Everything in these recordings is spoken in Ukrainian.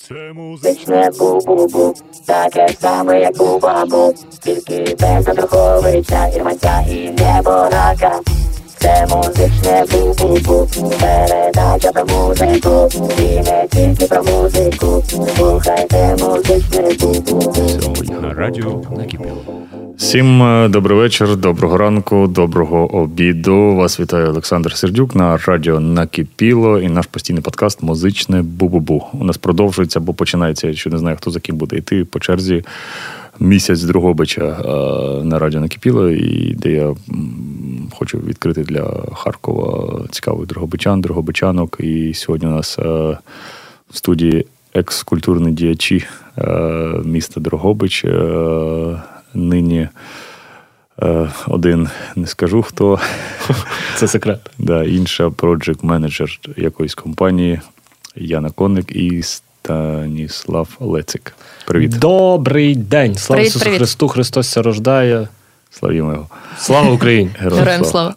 Це музичне бу-бу-бу, таке ж саме, як бу-бабу, тільки без Андруховича, Ірманця і Неборака. Це музичне бу-бу-бу, передача про музику, і не тільки про музику, слухайте музичне бу-бу-бу. На радіо накипіло. Всім добрий вечір, доброго ранку, доброго обіду. Вас вітає Олександр Сердюк на радіо Накипіло і наш постійний подкаст «Музичне бу-бу-бу». У нас продовжується, або починається, я ще не знаю, хто за ким буде йти, по черзі місяць Дрогобича на радіо Накипіло, і де я хочу відкрити для Харкова цікавих дрогобичанок. І сьогодні у нас в студії екс-культурні діячі міста Дрогобич. Нині один, не скажу хто. Це секрет. Да, інша проджект-менеджер якоїсь компанії Яна Конник і Станіслав Лецик. Привіт. Добрий день. Слава Ісусу Христу, Христос ся рождає. Славімо його. Слава Україні. Героям слава.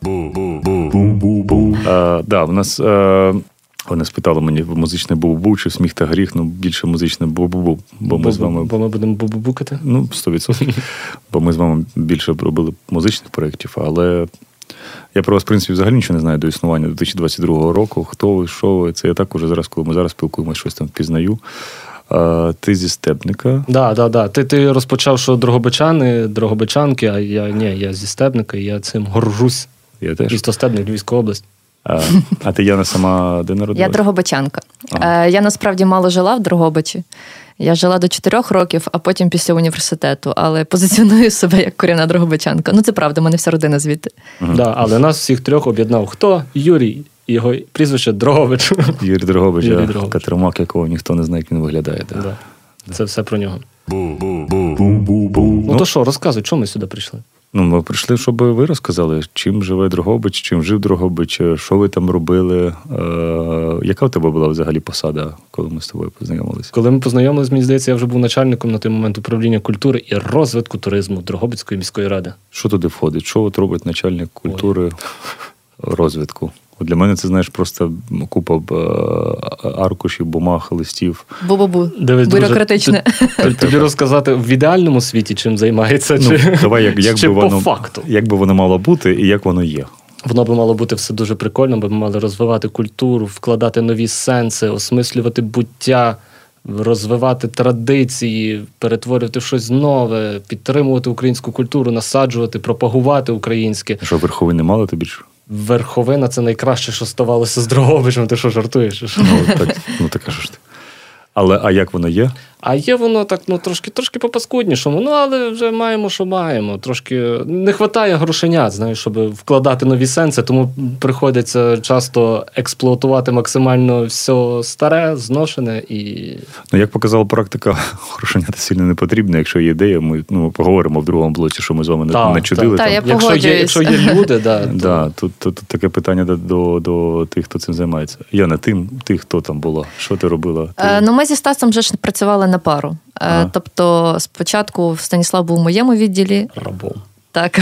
Да, в нас... Вони спитали мені, музичне бу-бу чи сміх та гріх, більше музичне бу-бу-бу, бо ми з вами... Бо ми будемо бу-бу-букати? 100%. Бо ми з вами більше робили музичних проєктів, але я про вас, в принципі, взагалі нічого не знаю до існування 2022 року. Хто ви, що ви, це я так уже зараз, коли ми зараз спілкуємося, щось там впізнаю. Ти зі Стебника. Да. Ти розпочав, що дрогобичанки, а я зі Стебника, і я цим горжусь. Я теж. Місто Стебник, Львівська область. А ти, Яна, сама де народилась? Я дрогобичанка. Ага. Я, насправді, мало жила в Дрогобичі. Я жила до 4 років, а потім після університету. Але позиціоную себе як корінна дрогобичанка. Це правда, в мене вся родина звідти. Угу. Да, але нас всіх трьох об'єднав хто? Юрій. Його прізвище Дрогович. Юрій Дрогович, Катермак, якого ніхто не знає, як він виглядає. Да. Це все про нього. Ну то що, розказуй, чому ми сюди прийшли? Ми прийшли, щоб ви розказали, чим живе Дрогобич, чим жив Дрогобич, що ви там робили. Яка у тебе була взагалі посада, коли ми з тобою познайомилися? Коли ми познайомилися, мені здається, я вже був начальником на той момент управління культури і розвитку туризму Дрогобицької міської ради. Що туди входить? Що от робить начальник культури розвитку? Для мене це, знаєш, просто купа аркушів, бумаг, листів. Бу-бу-бу. Бюрократичне. Тобі розказати в ідеальному світі, чим займається, чи по факту? Як би воно мало бути і як воно є? Воно би мало бути все дуже прикольно, бо ми мали розвивати культуру, вкладати нові сенси, осмислювати буття, розвивати традиції, перетворювати в щось нове, підтримувати українську культуру, насаджувати, пропагувати українське. Що, верховини мало тобі? Верховина – це найкраще, що ставалося з Дрогобичем. Ти що, жартуєш? Так кажеш ти. А як воно є? А є воно так, трошки по-паскуднішому. Але вже маємо, що маємо. Tрошки не вистачає грошенят, знаєш, щоб вкладати нові сенси, тому приходиться часто експлуатувати максимально все старе, зношене і... Як показала практика, грошенята сильно не потрібно. Якщо є ідея, ми поговоримо в другому блоці, що ми з вами не чудили. Якщо є люди, тут таке питання до тих, хто цим займається. Яна, ти хто там була? Що ти робила? Ми зі Стасом вже ж працювали на пару. Ага. Тобто спочатку Станіслав був у моєму відділі. Рабом. Так,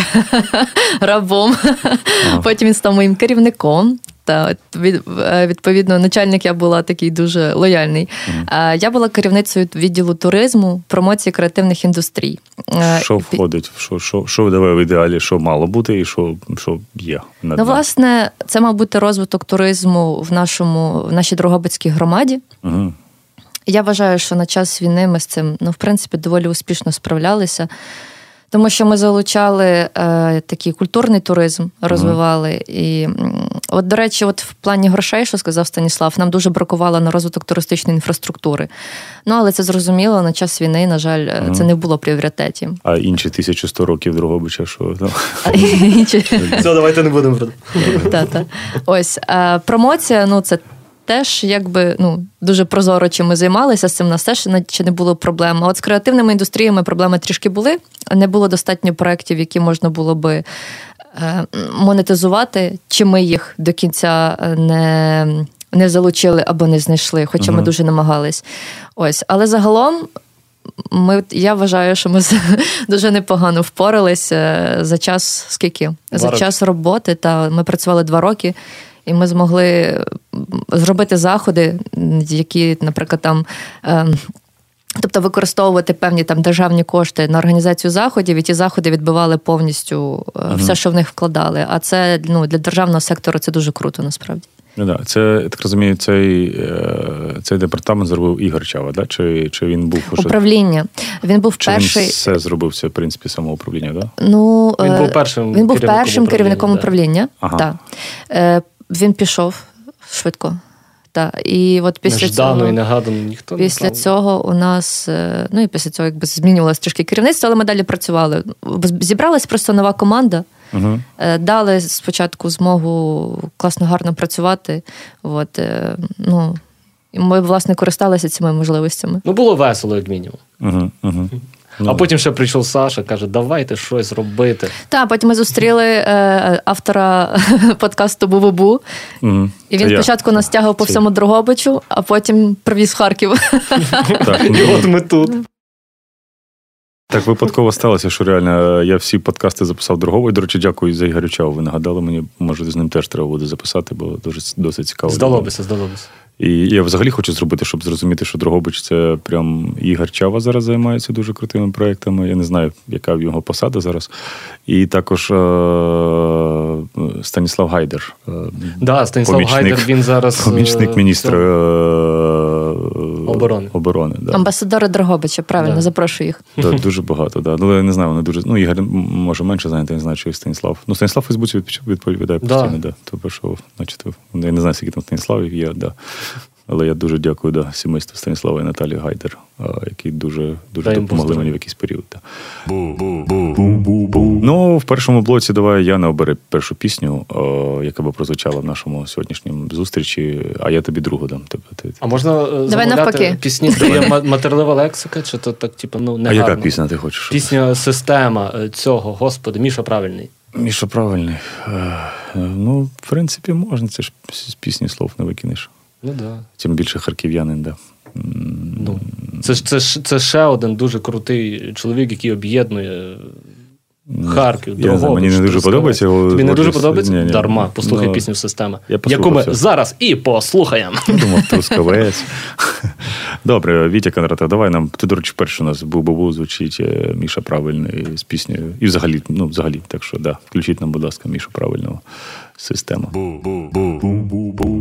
рабом. Ага. Потім він став моїм керівником. Та, відповідно, начальник я була такий дуже лояльний. Ага. Я була керівницею відділу туризму, промоції креативних індустрій. Що входить? Що давай в ідеалі, що мало бути і що є? Власне, це мав бути розвиток туризму в нашій Дрогобицькій громаді. Ага. Я вважаю, що на час війни ми з цим, в принципі, доволі успішно справлялися, тому що ми залучали такий культурний туризм, розвивали. І, до речі, в плані грошей, що сказав Станіслав, нам дуже бракувало на розвиток туристичної інфраструктури. Але це зрозуміло, на час війни, на жаль, це не було в пріоритеті. А інші 1100 років Дрогобича, що? Все, давайте не будемо. Так. Ось, промоція, це теж дуже прозоро, чим ми займалися, з цим у нас теж не було проблем. А от з креативними індустріями проблеми трішки були. Не було достатньо проєктів, які можна було би монетизувати, чи ми їх до кінця не залучили або не знайшли, хоча ми дуже намагались. Ось. Але загалом я вважаю, що ми дуже непогано впоралися за час, скільки? За час роботи. Ми працювали 2 роки. і ми змогли зробити заходи, які, наприклад, там... Тобто використовувати певні там державні кошти на організацію заходів, і ті заходи відбивали повністю все, що в них вкладали. А це для державного сектору це дуже круто, насправді. Ну, да. Це, я так розумію, цей департамент зробив Ігор Чава, да? Чи він був... Управління. Він був перший... Він все зробив, це, в принципі, самоуправління, так? Да? Ну, він був першим керівником управління. Ага. Так. Він пішов швидко. Так, і от після неждано і негадано ніхто не після цього у нас, і після цього якби змінювалося трішки керівництво, але ми далі працювали. Зібралась просто нова команда, дали спочатку змогу класно, гарно працювати. І ми, власне, користалися цими можливостями. Було весело, як мінімум. А потім ще прийшов Саша, каже, давайте щось робити. Так, потім ми зустріли автора подкасту «Бу-бу-бу». І він спочатку нас тягав по всьому Дрогобичу, а потім привіз в Харків. От ми тут. Так випадково сталося, що реально я всі подкасти записав Дрогобич. До речі, дякую за Ігоря Чаву. Ви нагадали мені, може, з ним теж треба буде записати, бо досить цікаво. Здалося. І я взагалі хочу зробити, щоб зрозуміти, що Дрогобич – це прям Ігор Чава зараз займається дуже крутими проєктами. Я не знаю, яка в його посада зараз. І також Станіслав Гайдар. Станіслав Гайдар, він зараз... Помічник міністра оборони. Да. Амбасадори Дрогобича, правильно, запрошую їх. Да, дуже багато, да. Ну, я не знаю, вони дуже... Ігор, може, менше знаєте, я не знаю, чи Станіслав. Станіслав в Фейсбуці відповідає постійно, да. Тобто, що, значить, я не знаю, скільки там Станіславів є, да. Але я дуже дякую сімейству Станіслава і Наталі Гайдар, які дуже допомогли мені в якийсь період. Да. Ну, в першому блоці давай Яна обере першу пісню, яка би прозвучала в нашому сьогоднішньому зустрічі, а я тобі другу дам. А можна замовляти пісні, де є матерлива лексика, чи то так, негарно? А яка пісня ти хочеш? Пісня «Система» цього, господи, Міша Правильний. Міша Правильний. Ну, в принципі, можна, це ж з пісні слов не викинеш. Ну, да. Тим більше харків'янин, да. Це ще один дуже крутий чоловік, який об'єднує Харків, Дрогобич. Мені не дуже подобається його. Тобі не дуже подобається? Ні. Дарма. Послухай пісню «Система», яку ми зараз і послухаємо. Я думав, Трускавець. Добре, Вітя Кондратов, давай нам, ти, до речі, перший у нас «Бу-бу-бу» звучить Міша Правильний з піснею. І взагалі, так що, да, включіть нам, будь ласка, Мішу Правильного «Система». Бу-бу-бу-бу-бу.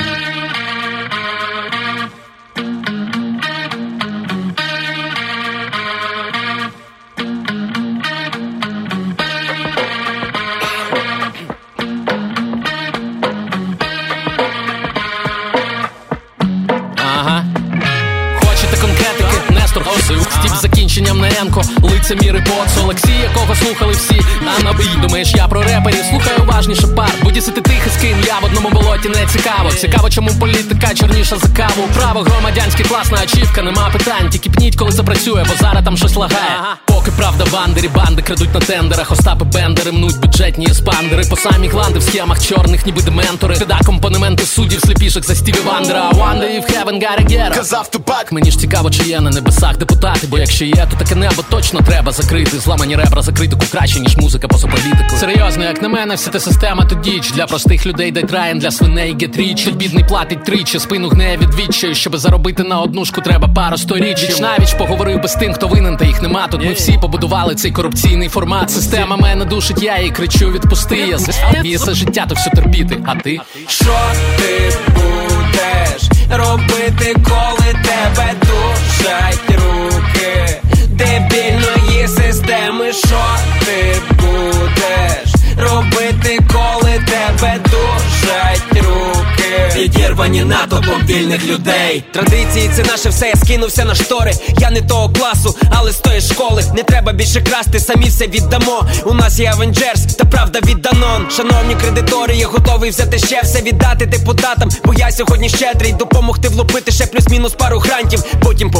Стіп з закінченням на енко, лицеміри поц, Олексій, якого слухали всі. А набій, думаєш, я про реперів, слухай уважніше пар. Будь-яси ти тихий скин, я в одному болоті не цікаво. Цікаво, чому політика чорніша за каву. Право громадянське, класна ачівка, нема питань. Тільки пніть, коли це працює, бо зараз там щось лагає. Поки правда бандері, банди крадуть на тендерах. Остапи бендери, мнуть бюджетні еспандери. По самі гланди в схемах чорних, ніби дементори. Ти да компонементи суддів, сліпішок за Стіві Вандера. One day if heaven gotta get up. Мені ж цікаво, чи є на небесах депутати. Бо якщо є, то таке небо точно треба закрити. Зламані ребра за критику краще, ніж музика поза політику. Серйозно, як на мене, вся та система то діч. Для простих людей дай траєн, для свиней get rich. Бідний платить тричі, спину гне від відчаю. Щоб заробити на однушку треба пару сторіччів. Віч-навіч поговорив би з тим, хто винен, та їх нема. Тут ми всі побудували цей корупційний формат. Система мене душить, я їй кричу, відпусти. Я все життя, то все терпіти, а ти? Що ти будеш робити, коли тебе душать руки дебільної системи? Що ти будеш робити, коли тебе душать руки відірвані натовпом вільних людей? Традиції — це наше все, я скинувся на штори. Я не того класу, але з тої школи. Не треба більше красти, самі все віддамо. У нас є Avengers, та правда від Данон. Шановні кредитори, я готовий взяти ще все, віддати депутатам. Бо я сьогодні щедрий, допомогти влупити ще плюс-мінус пару грантів. Потім помолитись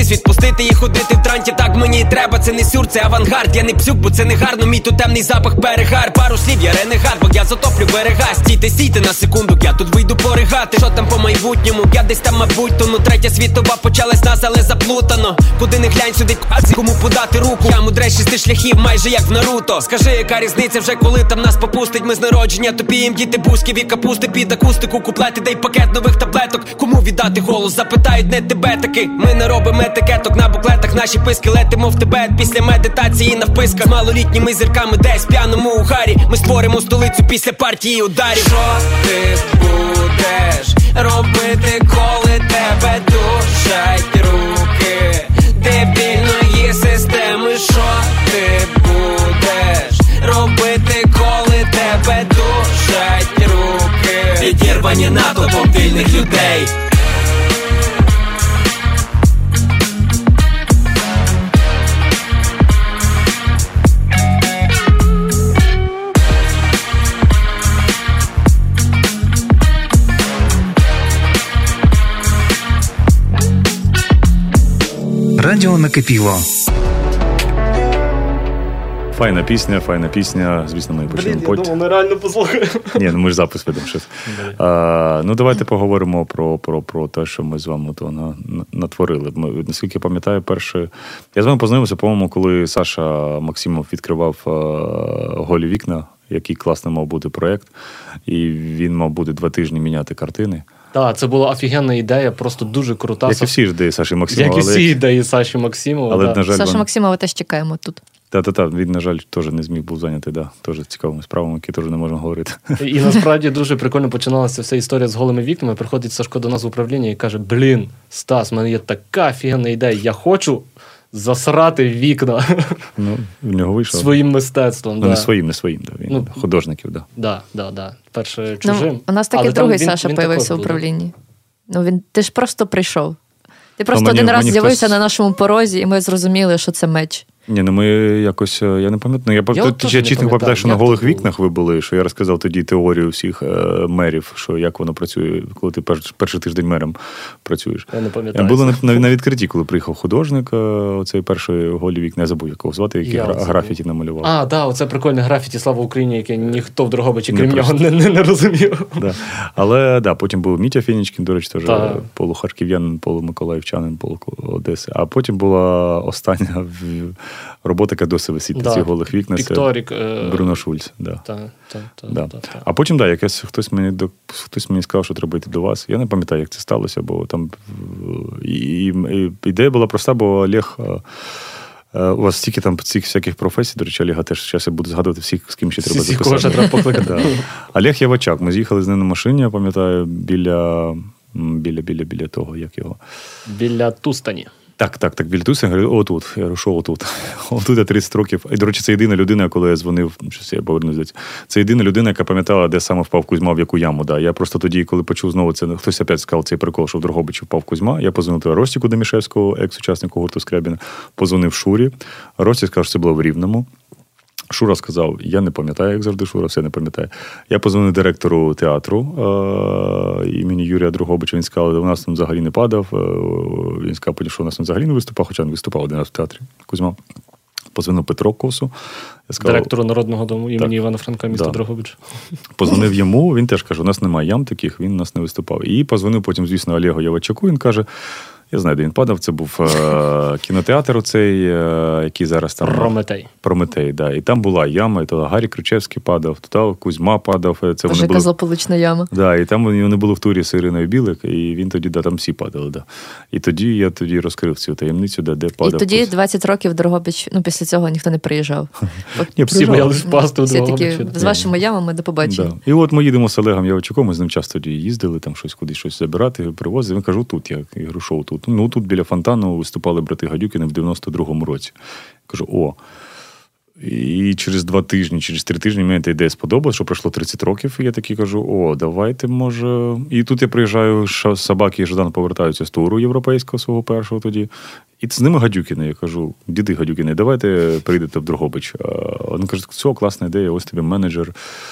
кудись відпустити і ходити в транті. Так мені і треба, це не сюр, це авангард. Я не псюк, бо це не гарно, мій тут темний запах перегар. Пару слів, я ренегат, бо я затоплю берега. Стійте на секунду, я тут вийду поригати. Що там по майбутньому, я десь там мабуть тону. Третя світова почалась нас, але заплутано. Куди не глянь, сюди каці, кому подати руку. Я мудре 6 шляхів, майже як в Наруто. Скажи, яка різниця вже, коли там нас попустить. Ми з народження тобі їм діти бузьків і капусти під акустику. Куплети, дай пакет нових таблеток. Кому віддати голос, запитають не тебе таки. Ми не робимо етикеток на буклетах. Наші писки летимо в Тибет після медитації на вписках. З малолітніми зірками десь п'яному угарі. Ми створимо столицю після партії ударів. Що ти будеш робити, коли тебе душать руки дебільної системи? Що ти будеш робити, коли тебе душать руки відірвані натовпом вільних людей? Радіо накипіло. Файна пісня. Звісно, ми почнемо потім. Я думав, ми реально послухаємо. Ні, ми ж запис ведемо щось. Ну, давайте поговоримо про те, що ми з вами то натворили. Наскільки я пам'ятаю, я з вами познайомився, по-моєму, коли Саша Максимов відкривав «Голі вікна», який класний мав бути проєкт, і він мав бути 2 тижні міняти картини. Так, це була офігенна ідея, просто дуже крута. Як і всі ідеї Саші Максимова. Як і всі ідеї Саші Максимова. Але, на жаль, Саша Максимова теж чекаємо тут. Так, він, на жаль, теж не зміг був зайнятий, теж цікавими справами, які теж не можемо говорити. І насправді дуже прикольно починалася вся історія з голими вікнами. Приходить Сашко до нас в управління і каже: блін, Стас, в мене є така офігенна ідея, я хочу засрати вікна. Ну, в нього вийшло. Своїм мистецтвом. Ну, не своїм, він художників, Да. Перше чужим. У нас таки другий Саша появився в управлінні. Ти ж просто прийшов. Ти просто один раз з'явився на нашому порозі, і ми зрозуміли, що це меч. Ні, ми якось, я не пам'ятаю. Я чітко пам'ятаю, що на голих вікнах ви були, що я розказав тоді теорію всіх мерів, що як воно працює, коли ти перший тиждень мером працюєш. Я не пам'ятаю. Було на відкритті, коли приїхав художник, оцей перший голі вікна, я забув, якого звати, який графіті намалював. Оце прикольне графіті «Слава Україні», яке ніхто в Дрогобичі, крім нього, не розумів. Але, потім був Мітя Фінічкін, до речі, теж полухарків'янин, полумиколаївчанин, полуодеси. А потім була остання робота, яка досі висить на цих голих вікнах. Пікторік. Брюно Шульц. А потім, хтось мені сказав, що треба йти до вас. Я не пам'ятаю, як це сталося, бо там і ідея була проста, бо Олег... У вас стільки там цих всяких професій, до речі, Олега теж, зараз я буду згадувати всіх, з ким ще треба записати. Всіх, кого треба покликати. Олег Явачак, ми з'їхали з ним на машині, я пам'ятаю, біля того, як його? Біля Тустані. Так, біля Тустані, я говорю, отут. Я говорю, що отут? Отут я 30 років. І, до речі, це єдина людина, коли я дзвонив, щось я повернусь, це єдина людина, яка пам'ятала, де саме впав Кузьма, в яку яму. Да. Я просто тоді, коли почув знову це, хтось опять сказав цей прикол, що в Дрогобичі впав Кузьма, я позвонив Ростіку Демішевського, екс-учаснику гурту Скрябіна, позвонив Шурі. Ростік сказав, що це було в Рівному. Шура сказав, я не пам'ятаю, як завжди, Шура все не пам'ятає. Я позвонив директору театру імені Юрія Дрогобича, він сказав, у нас там взагалі не падав. Він сказав, потім, що у нас там взагалі не виступав, хоча він виступав один раз в театрі Кузьма. Позвонив Петро Косу. Директору Народного дому імені Івана Франка, міста Дрогобич. Позвонив йому, він теж каже, у нас немає ям таких, він у нас не виступав. І позвонив потім, звісно, Олегу Явачаку, він каже, я знаю, де він падав, це був кінотеатр оцей, який зараз там... Прометей, да. І там була яма, і туди Гаррі Кричевський падав, туди Кузьма падав. Це вже яка злополучна яма. Да, і там вони були в турі з Іриною Білик, і він тоді, там всі падали. Да. І тоді я розкрив цю таємницю, де падав. І тоді 20 років Дрогобич, після цього ніхто не приїжджав. Всі боялись впасти у Дрогобичі. Всі такі, з вашими ямами до побачення. Да. І от ми їдемо з Олегом Явачуком, ми з ним часто тоді їздили, там щось забирати, привозили. Він кажу, тут, я говорю, що тут? Ну, тут біля фонтану виступали брати Гадюкіни в 92-му році. Кажу, І через 2 тижні, через 3 тижні мені та ідея сподобалась, що пройшло 30 років, і я такий кажу, давайте, може... І тут я приїжджаю, Собаки і Жадан повертаються з туру європейського свого першого тоді. І з ними Гадюкіни. Я кажу, діди Гадюкіни, давайте прийдете в Дрогобич. Вони кажуть, все, класна ідея, ось тобі менеджер.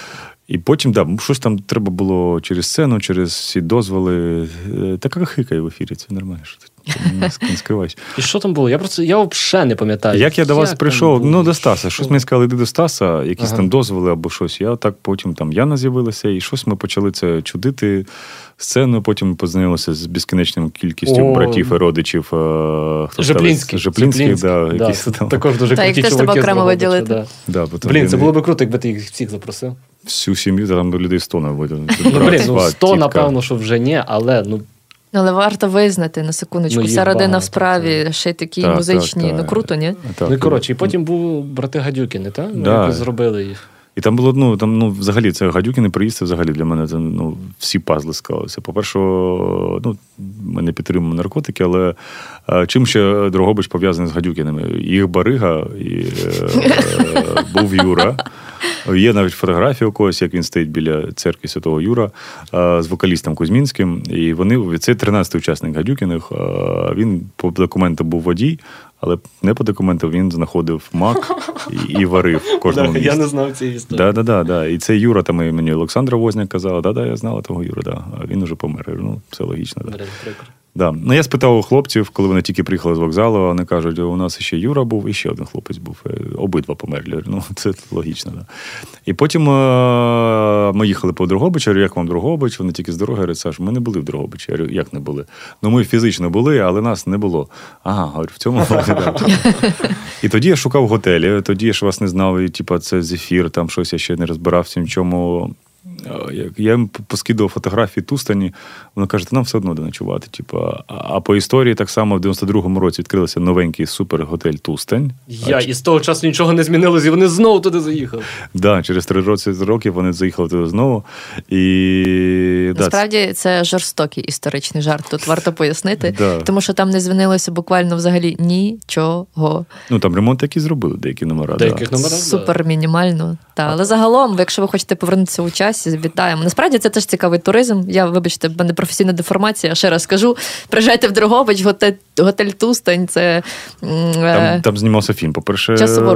І потім, щось там треба було через сцену, через всі дозволи. Така хикає в ефірі, це нормально. Не скривайся. І що там було? Я взагалі не пам'ятаю. Як я до вас прийшов, до Стаса. Щось мені сказали, йди до Стаса, якісь там дозволи або щось. Я так потім там Яна з'явилася, і щось ми почали це чудити. Сцену, потім познайомилися з безкінечною кількістю братів і родичів. Жеплінських. Також дуже круті чуваки. Теж тебе окремо виділити. Це було б круто, якби ти їх всіх запросив. Всю сім'ю, там до людей 100 наводили. 100, напевно, що вже ні, але... Але варто визнати, на секундочку, вся родина в справі, ще й такі музичні, круто, ні? І потім був брати Гадюкіни, так? Якось зробили їх. І там було, взагалі, це Гадюкіни приїзд, взагалі для мене це, всі пазли склалися. По-перше, ми не підтримуємо наркотики, але чим ще Дрогобич пов'язаний з Гадюкіними? Їх барига, був Юра. Є навіть фотографія у когось, як він стоїть біля церкви Святого Юра з вокалістом Кузьмінським. І це 13-й учасник Гадюкіних. Він по документам був водій, але не по документам він знаходив мак і варив в кожному місці. Я не знав цієї історії. Да. І це Юра, там мені Олександра Возняк казала, я знала того Юра, а він уже помер. Все логічно. Да. Я спитав у хлопців, коли вони тільки приїхали з вокзалу, вони кажуть, у нас ще Юра був, і ще один хлопець був. Обидва померли. Це логічно. Да. І потім ми їхали по Дрогобичу, як вам Дрогобич? Вони тільки з дороги говорять, Саш, ми не були в Дрогобичі. Я говорю, як не були? Ми фізично були, але нас не було. Ага, говорю, в цьому. І тоді я шукав готелі, тоді я ж вас не знав, і це Зефір, там щось я ще не розбирався, в чому... Я їм поскидував фотографії Тустані, вона каже, нам все одно де ночувати. А по історії так само в 92-му році відкрився новенький супер-готель Тустань. І з того часу нічого не змінилось, і вони знову туди заїхали. Так, через 3 роки вони заїхали туди знову. Насправді це жорстокий історичний жарт, тут варто пояснити, тому що там не змінилося буквально взагалі нічого. Там ремонт який зробили, деякі номера. Супер мінімально. Але загалом, якщо ви хочете повернутися у часі, вітаємо. Насправді це теж цікавий туризм. Вибачте, в мене професійна деформація, ще раз скажу. Приїжджайте в Дрогобич, готель Тустань, це... Там знімався фільм, по-перше,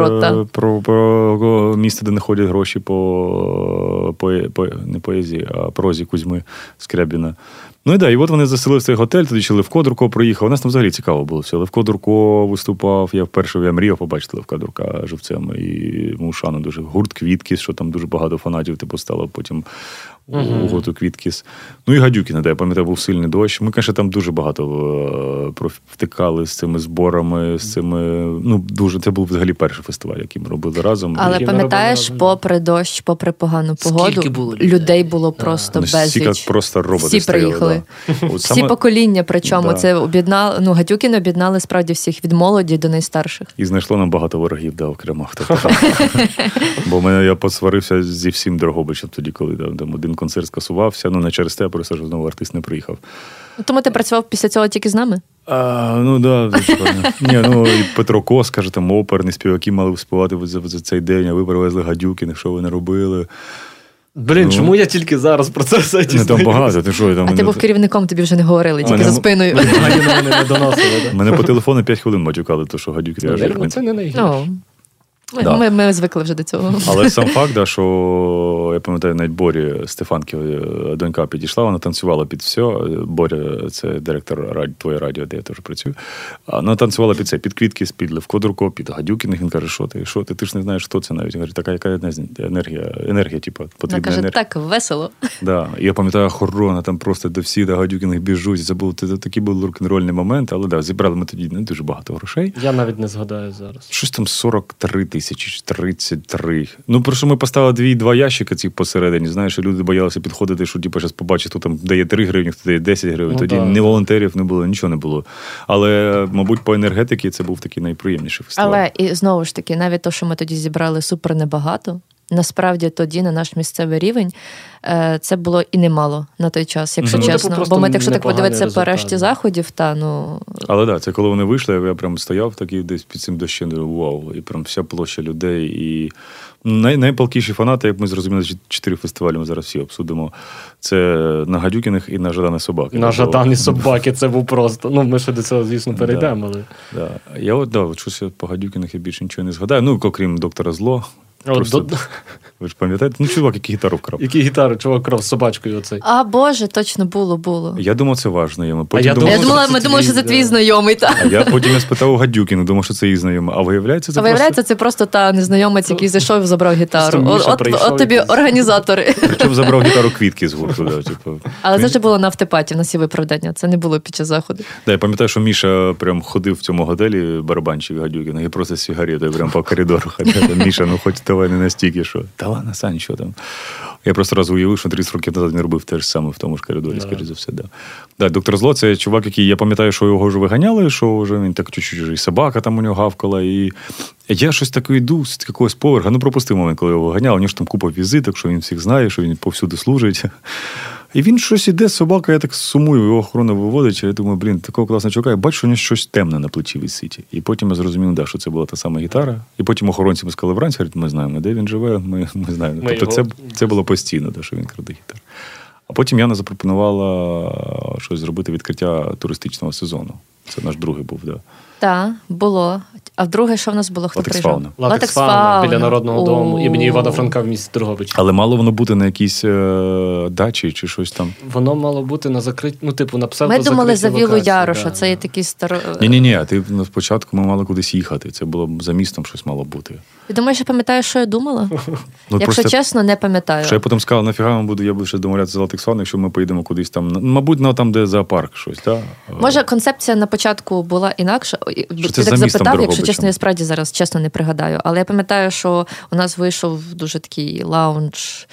про місце, де не ходять гроші не поезії, а прозі Кузьми Скрябіна. І от вони заселили в цей готель, тоді ще Левко Дурко приїхав. У нас там взагалі цікаво було все. Левко Дурко виступав, я мріяв побачити Левка Дурка живцем. І Мушану дуже. Гурт Квіткіс, що там дуже багато фанатів стало потім у гурту Квіткіс. І Гадюкіна, я пам'ятаю, був сильний дощ. Ми, звісно, там дуже багато втикали з цими зборами, з цими... Це був взагалі перший фестиваль, який ми робили разом. Але пам'ятаєш, попри дощ, попри погану погоду, людей було просто безліч. Просто роботи всі приїхали. Всі покоління, причому це об'єднало, Гадюкіни об'єднали справді всіх від молоді до найстарших. І знайшло нам багато ворогів, окремо. Бо я посварився зі всім Дрогобичем тоді, коли там один концерт скасувався, не через те, просто що знову артист не приїхав. Тому ти працював після цього тільки з нами? І Петро Кос, каже, там оперні співаки мали співати за цей день, а ви привезли Гадюкіних, що ви не робили. Чому я тільки зараз про це все дізнаюся? Там багато, ти що? Ти був керівником, тобі вже не говорили, тільки за спиною. Не доносили, так? Мене по телефону 5 хвилин матюкали, то що Гадюкіни. Це не найгірше. Ми звикли вже до цього. Але сам факт, що я пам'ятаю, навіть Борі Стефанків донька підійшла, вона танцювала під все. Боря, це директор «Твоє радіо», де я теж працюю. Вона танцювала під Квіткіс, під Левко Дурко, під Гадюкіних. Він каже, що ти ж не знаєш, хто це навіть. Він каже, така яка енергія, потрібна. Вона каже, так весело. І я пам'ятаю, охорона, там просто до всіх до Гадюкіних біжуть. Це такий був рок-н-рольний момент, але зібрали ми тоді не дуже багато грошей. Я навіть не згадаю зараз. Щось там 43 тисячі, 33. Просто ми поставили 2 ящика цих посередині, знаєш, і люди боялися підходити, що зараз побачить, хто там дає 3 гривні, хто дає 10 гривень. Тоді ні волонтерів не було, нічого не було. Але, мабуть, по енергетиці це був такий найприємніший фестиваль. Але, і знову ж таки, навіть то, що ми тоді зібрали супер небагато, насправді тоді на наш місцевий рівень це було і немало на той час, якщо чесно. Бо ми, якщо так подивитися по решті заходів, Але це коли вони вийшли, я прям стояв такий десь під цим дощем, вау, і прям вся площа людей, і найпалкіші фанати, як ми зрозуміли, 4 фестивалі ми зараз всі обсудимо, це на Гадюкіних і на Жадані собаки. На Жадані собаки, це був просто, ми ще до цього, звісно, перейдемо. Я щось по Гадюкіних я більше нічого не згадаю, окрім доктора Зло. Просто, ви ж пам'ятаєте? Ну, чувак, який гітару вкрав. Який гітару, чувак крав з собачкою оцей. А, Боже, точно було. Я думав, це ваш знайомий. Ми думали, що це твій знайомий. А я потім спитав у Гадюкіна, думав, що це її знайомий. А виявляється, це просто незнайомець, який зайшов і забрав гітару. От тобі організатори. Причому забрав гітару Квітки з гурту. Да, типу. Але це вже було на автопаті, в нас є виправдання. Це не було під час заходу. Да, я пам'ятаю, що Міша прям ходив в цьому готелі, барабанщик Гадюкіна, і просто з сигаретою прям по коридору ходив. Міша, ну хоч давай не настільки, що та ладно, Сань, що там. Я просто раз уявив, що 30 років назад він робив те ж саме в тому ж коридорі, скоріше за все. Да. Да, доктор Зло, це чувак, який, я пам'ятаю, що його вже виганяли, що вже він так чуть-чуть, і собака там у нього гавкала, і я щось таке йду з якогось поверха, пропустив момент, коли його виганяли, у нього ж там купа візиток, що він всіх знає, що він повсюди служить. І він щось іде, собака, я так сумую, його охорона виводить, я думаю, такого класного чувака, я бачу, що у нього щось темне на плечі висить. І потім я зрозумів, що це була та сама гітара. І потім охоронці ми сказали вранці, ми знаємо, де він живе, ми знаємо. Тобто це було постійно, що він краде гітару. А потім Яна запропонувала щось зробити, відкриття туристичного сезону. Це наш другий був, да. Так, було. А вдруге, що в нас було? Хто приїжджав? Латекс-фауна біля Народного дому імені Івана Франка в місті Дрогобичі. Але мало воно бути на якійсь дачі чи щось там? Воно мало бути на закритті, на псевдозакритій. Ми думали за Вілу Яроша, це є такий Ні, ти спочатку ми мали кудись їхати, це було за містом щось мало бути. Ти думаєш, я пам'ятаю, що я думала? Якщо чесно, не пам'ятаю. Що я потім сказав, нафіга я буду ще домовлятися за Латекс-фауну, якщо ми поїдемо кудись там, мабуть, там, де зоопарк щось, так? Може, концепція на початку була інакша? Ти так запитав, якщо чесно, я справді зараз чесно не пригадаю. Але я пам'ятаю, що у нас вийшов дуже такий лаунж,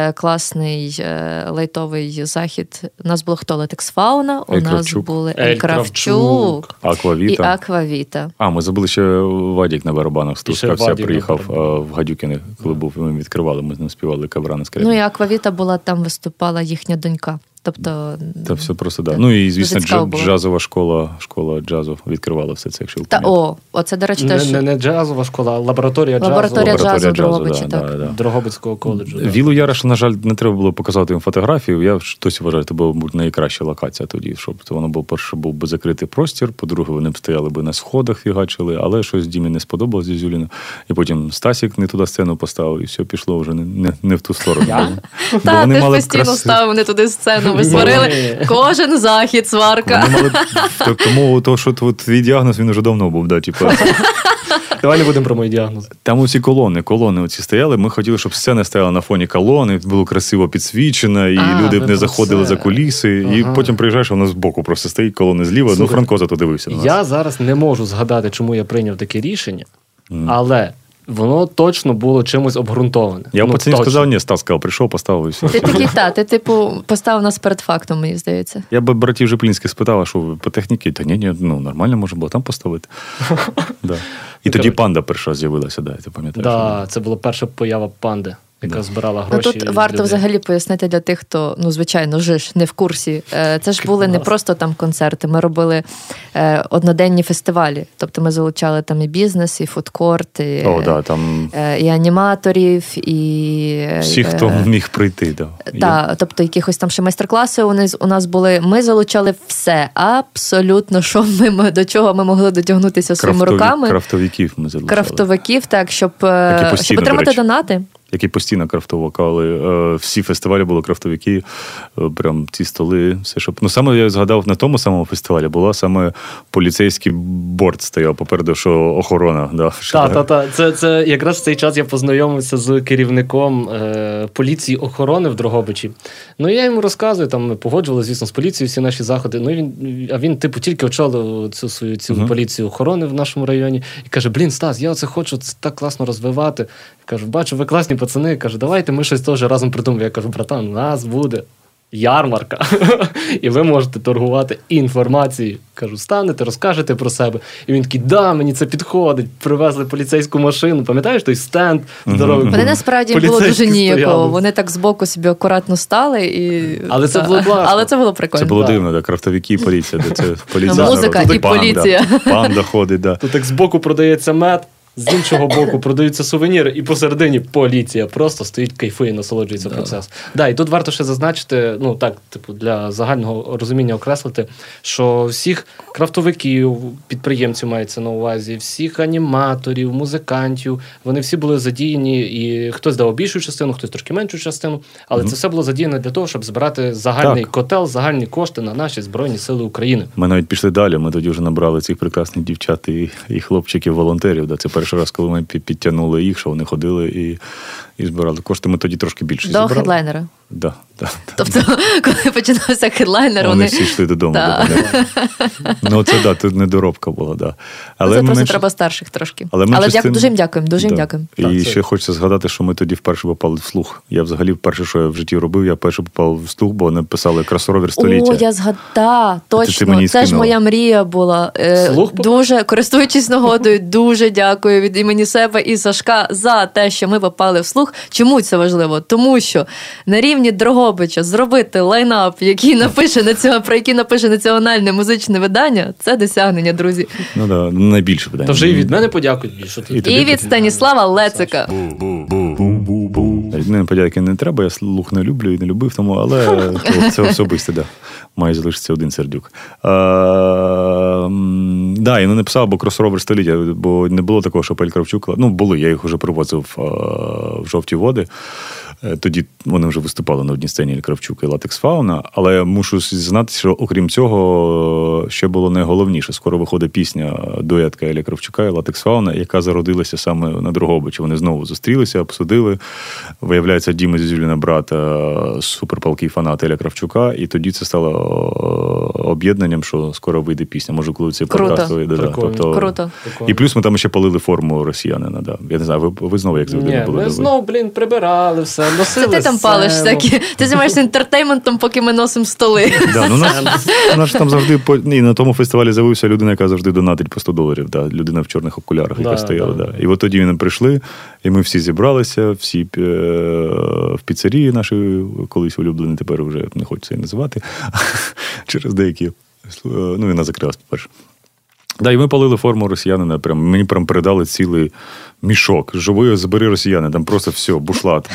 класний лайтовий захід. У нас було хто? Латекс-фауна, у нас були Ель Кравчук і Аквавіта. Ми забули ще Вадік на барабанах, Стускався, приїхав в Гадюкіни, коли був, ми відкривали, ми з ним співали кавера на скрипці. Ну і Аквавіта була, там виступала їхня донька. Тобто, та все просто, да. Ну і, звісно, джазова школа джазу відкривала все це, якщо ви пам'ятаєте. Оце, до речі, теж... Не джазова школа, а лабораторія джазу. Лабораторія джазу в Дрогобичі, так. Дрогобицького коледжу. Вілу Яроша, на жаль, не треба було показати їм фотографію. Я досі вважаю, це була найкраща локація тоді, щоб воно було, перше, був би закритий простір, по-друге, вони б стояли би на сходах, фігачили, але щось Дімі не сподобалось, Зюліну. І потім Стасік не туди сцену поставив, і все пішло вже не в ту сторону. Так, ти ж постійно ставив не туди сцену. Ви створили кожен захід, сварка. Тому то, що твій діагноз, він вже давно був. Да, типу. Давай не будемо про мій діагноз. Там оці колони оці стояли. Ми хотіли, щоб сцена стояла на фоні колони, було красиво підсвічено, і люди б не заходили за куліси. І потім приїжджаєш, а воно збоку просто стоїть, колони зліва. Слухай, Франко зато дивився на нас. Я зараз не можу згадати, чому я прийняв таке рішення, але... Воно точно було чимось обґрунтоване. Я пацанів сказав, ні, Стас сказав, прийшов, поставив і все. Ти такий, ти поставив нас перед фактом, мені здається. Я би братів Жеплінських спитав, а що ви по техніці? Та ні, нормально можна було там поставити. І тоді панда перша з'явилася, ти пам'ятаєш? Так, це була перша поява панди, яка збирала гроші. Тут варто взагалі пояснити для тих, хто, звичайно, не в курсі. Це ж були не просто там концерти, ми робили одноденні фестивалі. Тобто ми залучали там і бізнес, і фудкорт, і аніматорів, і... Всіх, хто міг прийти, Так, тобто якихось там ще майстер-класи у нас були. Ми залучали все, абсолютно, до чого ми могли дотягнутися своїми руками. Крафтовиків ми залучали. Крафтовиків, так, щоб отримати донати. Які постійно крафтовикали. Всі фестивалі були крафтовики, прям ці столи, все, щоб... саме я згадав, на тому самому фестивалі була саме поліцейський борт стояв попереду, що охорона. Так. Це якраз в цей час я познайомився з керівником поліції охорони в Дрогобичі. Я йому розказую, там ми погоджували, звісно, з поліцією всі наші заходи. Він тільки очолив цю поліцію охорони в нашому районі і каже, Стас, я оце хочу так класно розвивати. Кажу, бачу, ви класні пацани. Кажу, давайте ми щось теж разом придумаємо. Я кажу, братан, у нас буде ярмарка. І ви можете торгувати інформацією. Кажу, станете, розкажете про себе. І він такий, мені це підходить. Привезли поліцейську машину. Пам'ятаєш той стенд здоровий? Вони насправді було дуже ніяково. Вони так збоку собі акуратно стали. Але це було класно. Але це було прикольно. Це було дивно, крафтовики і поліція. Музика і поліція. Панда ходить, Тут так збоку продається мед. з іншого боку продаються сувеніри, і посередині поліція просто стоїть, кайфує, насолоджується процес. Да, і тут варто ще зазначити, ну так, типу, для загального розуміння окреслити, що всіх крафтовиків, підприємців мається на увазі, всіх аніматорів, музикантів, вони всі були задіяні, і хтось дав більшу частину, хтось трошки меншу частину, але це все було задіяно для того, щоб збирати загальний котел, загальні кошти на наші Збройні Сили України. Ми навіть пішли далі, ми тоді вже набрали цих прекрасних дівчат і хлопчиків-волонтерів. Да. Це перший раз, коли ми підтягнули їх, що вони ходили і збирали кошти. Ми тоді трошки більше зібрали. До хедлайнера. Да. Тобто, коли починався хедлайнер, вони всі йшли додому. Ну, це, тут недоробка була, да. Але це просто треба старших трошки. Але дуже їм дякуємо, дуже їм дякуємо. І ще хочеться згадати, що ми тоді вперше попали в слух. Я взагалі вперше, що я в житті робив, я вперше попав в слух, бо вони писали кросовер століття. О, я згадала, точно. Це ж моя мрія була. Дуже, користуючись нагодою, дуже дякую від імені себе і Сашка за те, що ми попали в слух. Чому це важливо? Тому що на рівні Дрогобича зробити лайнап, про який напише національне музичне видання, це досягнення, друзі. Ну так, найбільше видання. То вже і від мене подякують більше. І від Станіслава Лецика. Від мене подяки не треба, я слух не люблю і не любив, тому, але це особисте, да. Має залишитися один Сердюк. Да, і не написав, бо кросовер століття, бо не було такого, що Ель Кравчук, ну, були, я їх вже привозив в «Жовті води». Тоді вони вже виступали на одній сцені Ель Кравчук і Латекс Фауна, але мушу зізнатися, що окрім цього ще було найголовніше. Скоро виходить пісня дуетка Еля Кравчука і Латекс Фауна, яка зародилася саме на Дрогобичі. Вони знову зустрілися, обсудили. Виявляється, Діма Зізюліна брата суперпалкий фанат Еля Кравчука, і тоді це стало об'єднанням, що скоро вийде пісня. Може, коли цей подкаст вийде. Круто. І плюс ми там ще палили форму росіянина. Да. Я не знаю, ви знову як завжди не були? Ми знову, прибирали все. Це ти там палиш всякі. Ти займаєшся інтертейментом, поки ми носимо столи. Да, у нас там завжди на тому фестивалі з'явився людина, яка завжди донатить по $100. Да, людина в чорних окулярах, яка стояла. Да. І от тоді вони прийшли, і ми всі зібралися, всі в піцерії наші, колись улюблені, тепер вже не хочу це називати, через деякі. Ну, вона закрилась, по-перше. Да, і ми палили форму росіянина. Мені передали цілий мішок. Живої збери росіяни. Там просто все, бушлат,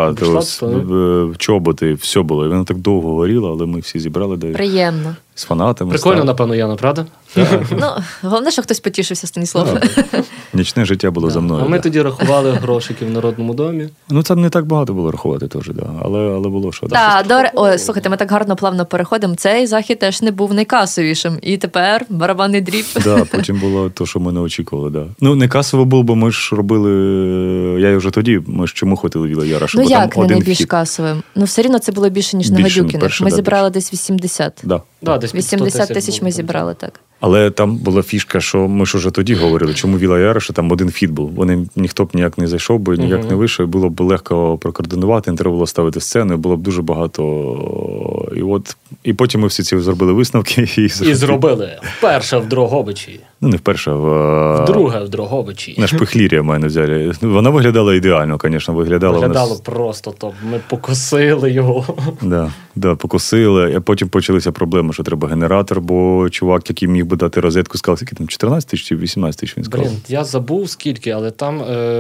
чоботи, все було. І воно так довго горіло, але ми всі зібрали. Приємно. З фанатами. Прикольно, напевно, Яна, правда? Ну, головне, що хтось потішився, Станіслав. Нічне життя було за мною. А ми тоді рахували грошики в Народному домі. Ну, це не так багато було рахувати теж, да. Але було що. Слухайте, ми так гарно плавно переходимо. Цей захід теж не був найкасовішим. І тепер барабанний дріб. Да, потім було те, що ми не очікували, да. Ну, не касово було, бо ми ж робили, я вже тоді, ми ж чому хотіли Віла Яроша, бо як не найбільш касовим? Ну, все рівно це було більше, ніж на Гадюкінах. Ми зібрали десь 80. Да, десь 80 тисяч ми зібрали, так. Але там була фішка, що ми ж уже тоді говорили, чому Віла Яроша, там один фіт був. Ніхто б ніяк не зайшов би, ніяк не вийшов, і було б легко прокоординувати, не треба було ставити сцену, було б дуже багато. І потім ми всі ці зробили висновки. І зробили вперше в Дрогобичі. Ну, не вперше, Вдруге в Дрогобичі. На Шпихлір'я мене взяли. Вона виглядала ідеально, звісно. Виглядало просто топ. Ми покосили його. Да, покосили. А потім почалися проблеми, що треба генератор, бо чувак, який міг би дати розетку, сказав, скільки там, 14 тисяч чи 18 тисяч він сказав. Я забув скільки, але там...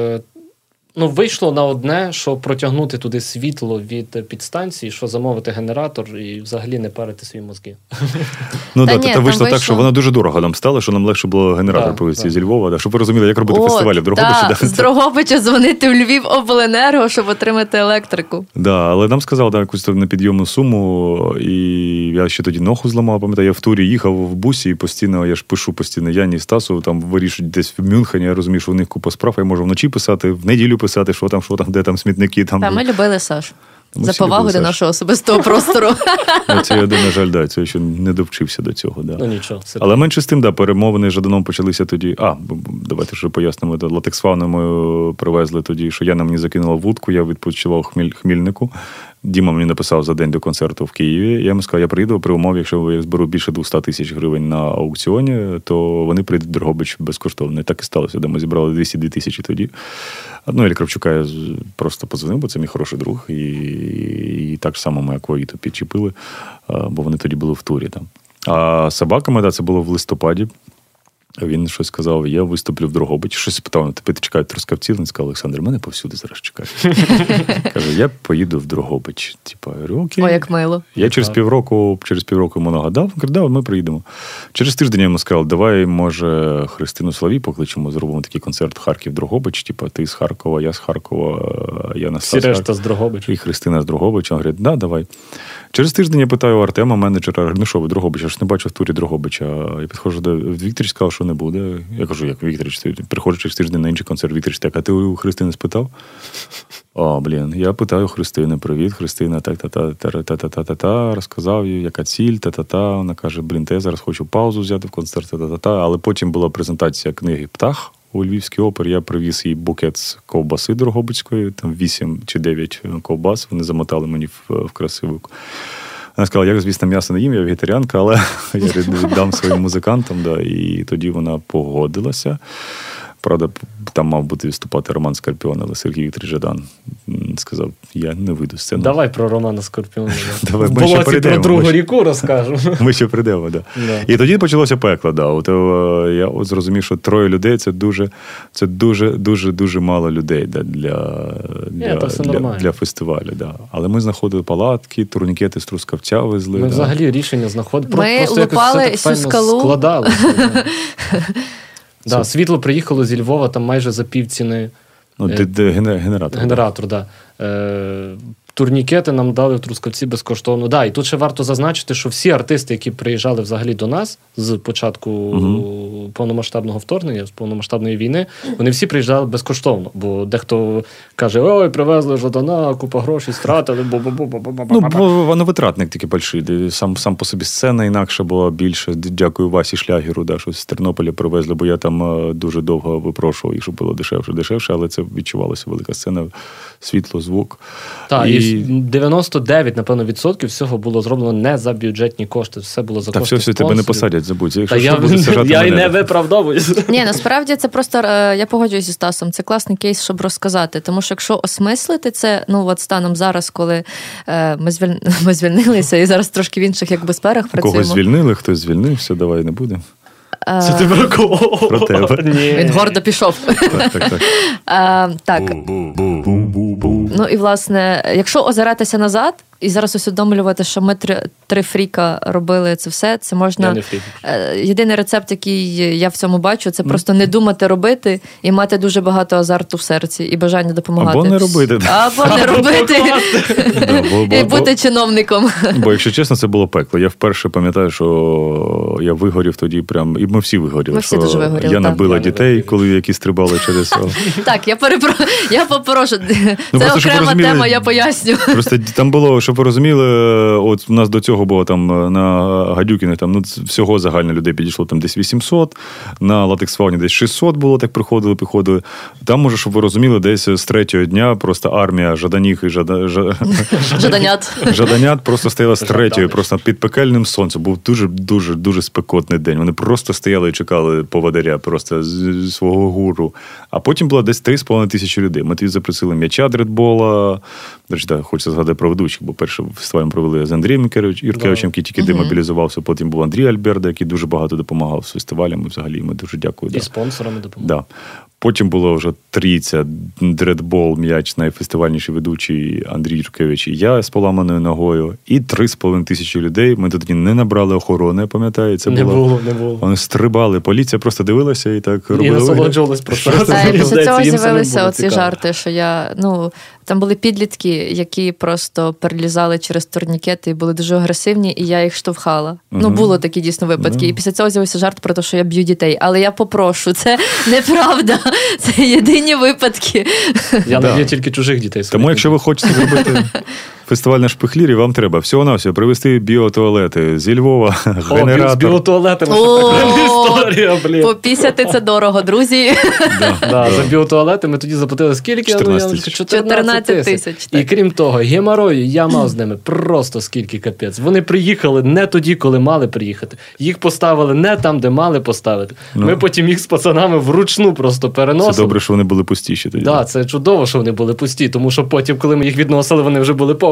вийшло на одне, що протягнути туди світло від підстанції, що замовити генератор і взагалі не парити свої мозки. Ну так, це вийшло так, що воно дуже дорого нам стало, що нам легше було генератор привезти зі Львова, щоб ви розуміли, як робити фестивалі в Дрогобичі. З Дрогобича дзвонити в Львівобленерго, щоб отримати електрику. Да, але нам сказали якусь непідйомну суму, і я ще тоді ногу зламав, пам'ятаю, я в турі їхав в бусі і постійно, я ж пишу постійно Яні і Стасу, там вирішують десь в Мюнхені, я розумію, що у них купа справ, я можу вночі писати, в неділю писати, що там, де там смітники. Та ми любили Сашу. За повагу до нашого особистого простору. Це я, на жаль, це ще не довчився до цього. Да. Ну нічого. Але менше з тим, перемовини з Жаданом почалися тоді. Давайте ще пояснимо. Латекс Фауну ми привезли тоді, що Яна мені закинула вудку, я відпочивав в Хмільнику. Діма мені написав за день до концерту в Києві. Я йому сказав, я приїду при умові, якщо я зберу більше 200 тисяч гривень на аукціоні, то вони прийдуть в Дрогобич безкоштовно. І так і сталося, де ми зібрали 202 тисячі тоді. Елі Кравчука я просто подзвонив, бо це мій хороший друг. І так само ми Аквавіту підчепили, бо вони тоді були в турі там. А з собаками, це було в листопаді. Він щось сказав, я виступлю в Дрогобичі. Щось питав, тебе чекають Трускавці? Він сказав, Олександр, мене повсюди зараз чекають. Каже, я поїду в Дрогобич. Типа, окей. О, як мило. Я через півроку йому нагадав. Він каже, да, ми приїдемо. Через тиждень я йому сказав, давай, може, Христину Соловій покличемо, зробимо такий концерт Харків-Дрогобич. Типа, ти з Харкова, я з Харкова, я на Всі решта з Дрогобича. І Христина з Дрогобича. Він говорить, да, давай. Через тиждень я питаю Артема, менеджера, ну що ви, Дрогобич, я ж не бачу в турі Дрогобича. Я підходжу до Вікторіч, сказав, що не буде. Я кажу, як Вікторіч, приходжу через тиждень на інший концерт, Вікторіч, так, а ти у Христини спитав? О, блін, я питаю Христини, привіт, Христина, та-та-та-та-та-та-та, розказав їй, яка ціль, та-та-та. Вона каже, блін, я зараз хочу паузу взяти в концерт, та-та-та. Але потім була презентація книги «Птах» у Львівській опері. Я привіз їй букет з ковбаси дрогобицької, там 8 чи 9 ковбас, вони замотали мені в красиву. Вона сказала, я, звісно, м'ясо не їм, я вегетаріанка, але я віддам своїм музикантам, да, і тоді вона погодилася. Правда, там мав бути виступати Роман Скорпіон, але Сергій Вікторович Жадан сказав, я не вийду з сцену. Давай про Романа Скорпіона. Давай, в болоті про другу ріку розкажемо. Ми ще прийдемо, да. І тоді почалося пекло, да. Я зрозумів, що 3 людей це дуже мало людей для фестивалю. Да. Але ми знаходили палатки, турнікети з Трускавця везли. Ми взагалі рішення знаходили. Ми лупали цю скалу. Складалося. Да, світло приїхало зі Львова, там майже за півціни. Генератор. Генератор, так. Турнікети нам дали в Трускавці безкоштовно. Да, і тут ще варто зазначити, що всі артисти, які приїжджали взагалі до нас з початку повномасштабного вторгнення, з повномасштабної війни, вони всі приїжджали безкоштовно. Бо дехто каже, ой, привезли Жадана, купа грошей, стратили, Ну, бо воно витратник такий больший. Сам по собі сцена інакше була більше. Дякую Васі Шлягеру, да, що з Тернополя привезли, бо я там дуже довго випрошував їх, щоб було дешевше, але це відчувалося велика сцена, світло, звук. Так, і 99, напевно, відсотків всього було зроблено не за бюджетні кошти. Все було за кошти спонсорів. Тебе не посадять, забудь. Я і не виправдовуюсь. Ні, насправді це просто, я погоджуюся з Стасом, це класний кейс, щоб розказати. Тому що якщо осмислити це, ну от станом зараз, коли ми звільнилися і зараз трошки в інших сферах працюємо. Когось звільнили, хтось звільнився, давай не будемо. Це ти про кого? Про тебе. Він гордо пішов. Так. Ну і, власне, якщо озиратися назад і зараз усвідомлювати, що ми 3 фріка робили це все, це можна... Я не фрік. Єдиний рецепт, який я в цьому бачу, це просто не думати робити і мати дуже багато азарту в серці і бажання допомагати. Або не робити. Або не робити. І бути чиновником. Бо, якщо чесно, це було пекло. Я вперше пам'ятаю, що я вигорів тоді прям, і ми всі вигоріли. Ми всі дуже вигоріли, я набила дітей, коли які стрибали через... Так, я попрошу. Це окрема тема, я поясню. Просто там було, щоб ви розуміли, от у нас до цього було там на Гадюкіних, там, ну, всього загально людей підійшло там десь 800, на Латексфауні десь 600 було, так приходили. Там, може, щоб ви розуміли, десь з 3-го дня просто армія жаданів і жаданят просто стояла з 3-ї, просто під пекельним сонцем. Був дуже спекотний день. Вони просто стояли і чекали поводиря просто з свого гуру. А потім було десь 3,5 тисячі людей. Ми тоді запросили м'яча дредбола. До речі, хочеться згадати про ведучих, бо перший фестиваль ми провели з Андрієм Юркевичем, який тільки демобілізувався. Потім був Андрій Альберда, який дуже багато допомагав з фестивалями. Взагалі, ми дуже дякуємо. І спонсорами допомагали. Да. Потім було вже трійця, дредбол, м'яч, найфестивальніший ведучий Андрій Юркевич і я з поламаною ногою. І 3,5 тисячі людей. Ми тоді не набрали охорони, я пам'ятаю. Це не було. Вони стрибали, поліція просто дивилася і так робила. І насолоджувалась просто. Після цього з'явилися оці жарти, що там були підлітки, які просто перелізали через турнікети і були дуже агресивні, і я їх штовхала. Ну, було такі дійсно випадки. І після цього з'явився жарт про те, що я б'ю дітей. Але я попрошу, це неправда. Це єдині випадки. Я не б'ю тільки чужих дітей. Тому, якщо ви хочете зробити фестиваль на Шпихлірі, вам треба всього-навсього привезти біотуалети зі Львова, генератор. З біотуалетами історія, блін. Попісяти це дорого, друзі. За біотуалети ми тоді заплатили скільки? 14 тисяч. І крім того, геморою я мав з ними просто скільки капець. Вони приїхали не тоді, коли мали приїхати. Їх поставили не там, де мали поставити. Ми потім їх з пацанами вручну просто переносили. Це добре, що вони були пустіші тоді. Так, це чудово, що вони були пусті, тому що потім, коли ми їх відносили, вони вже були повні.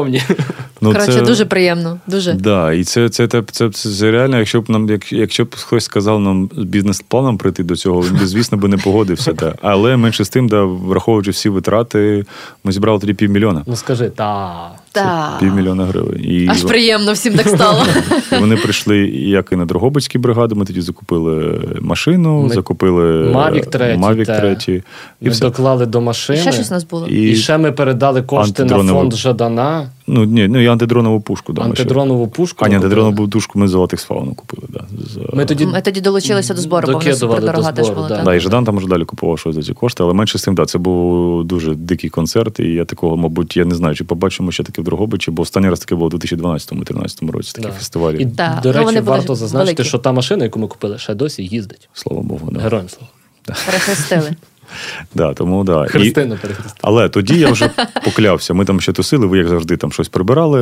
повні. Коротше, дуже приємно. Дуже. Да, і це реально, якщо б хтось сказав нам з бізнес-планом прийти до цього, він би, звісно, не погодився. Да. Але менше з тим, враховуючи всі витрати, ми зібрали тоді 500 000. Ну скажи, Так. 500 000 гривень. І аж приємно всім так стало. Вони прийшли, як і на Дрогобицькі бригади, ми тоді закупили машину, закупили Mavic 3. І ми доклали до машини. Ще щось у нас було. І ще ми передали кошти на фонд Жадана. І антидронову пушку. Антидронову пушку. Антидронову пушку ми золотих з фауну купили. Да. Ми тоді долучилися до збору, бо вона супердорога теж була. Да, і Жадан там вже далі купував щось за ці кошти, але менше з тим, це був дуже дикий концерт, і я такого, мабуть, я не знаю, чи побачимо ще таке в Дрогобичі, бо останній раз таке було у 2012-2013 році, такі фестивалі. І, до речі, варто зазначити, що та машина, яку ми купили, ще досі їздить. Слава Богу. Да. Героям слава. Перехрестили. Христину перехрестили. Але тоді я вже поклявся. Ми там ще тусили, ви, як завжди, там щось прибирали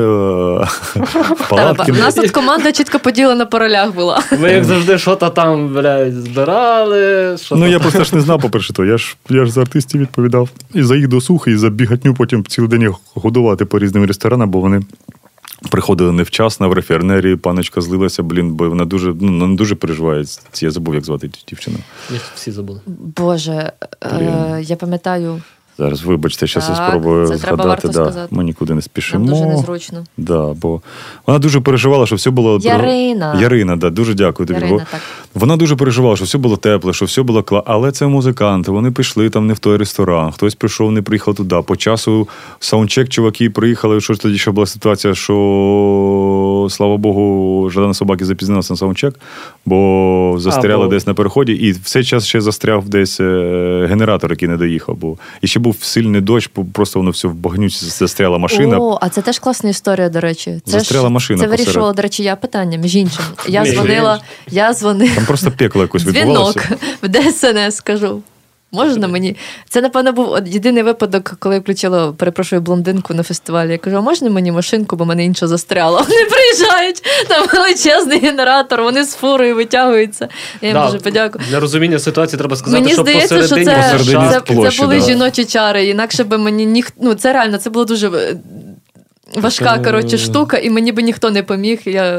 в палатки. У нас тут команда чітко поділена по ролях була. Ми, як завжди, що-то там, збирали. Я просто ж не знав, по-перше, то. Я ж за артистів відповідав. І за їх досух, і за бігатню потім цілий день їх годувати по різним ресторанам, бо вони приходили невчасно, в рефернері, паночка злилася, бо вона дуже переживає. Я забув, як звати дівчину. Всі забули. Боже, я пам'ятаю. Зараз, вибачте, зараз я спробую згадати. Да, ми нікуди не спішимо. Нам дуже незручно. Да, бо вона дуже переживала, що все було... Ярина, да, дуже дякую тобі. Ярина, так. Вона дуже переживала, що все було тепле, що все було класно. Але це музиканти, вони пішли там не в той ресторан, хтось прийшов, не приїхав туди. По часу саундчек чуваки приїхали, що ж тоді ще була ситуація, що, слава Богу, Жадана Собаки запізнилася на саундчек, бо застряли десь на переході, і в цей час ще застряв десь генератор, який не доїхав. І ще був сильний дощ, просто воно все в багнюці застряла машина. О, а це теж класна історія, до речі. Застряла машина. Це вирішувала, до речі, я питання, між іншим. Я дзвонила. Там просто пекло якось відбувалося. Дзвінок в ДСНС, кажу. Можна мені? Це, напевно, був єдиний випадок, коли я включила, перепрошую, блондинку на фестивалі. Я кажу, а можна мені машинку, бо мене інша застряла? Вони приїжджають, там величезний генератор, вони з фурою витягуються. Я їм дуже подякую. Для розуміння ситуації треба сказати, мені що здається, посередині... Це були жіночі чари, інакше би мені це реально, це було дуже... важка, штука, і мені би ніхто не поміг.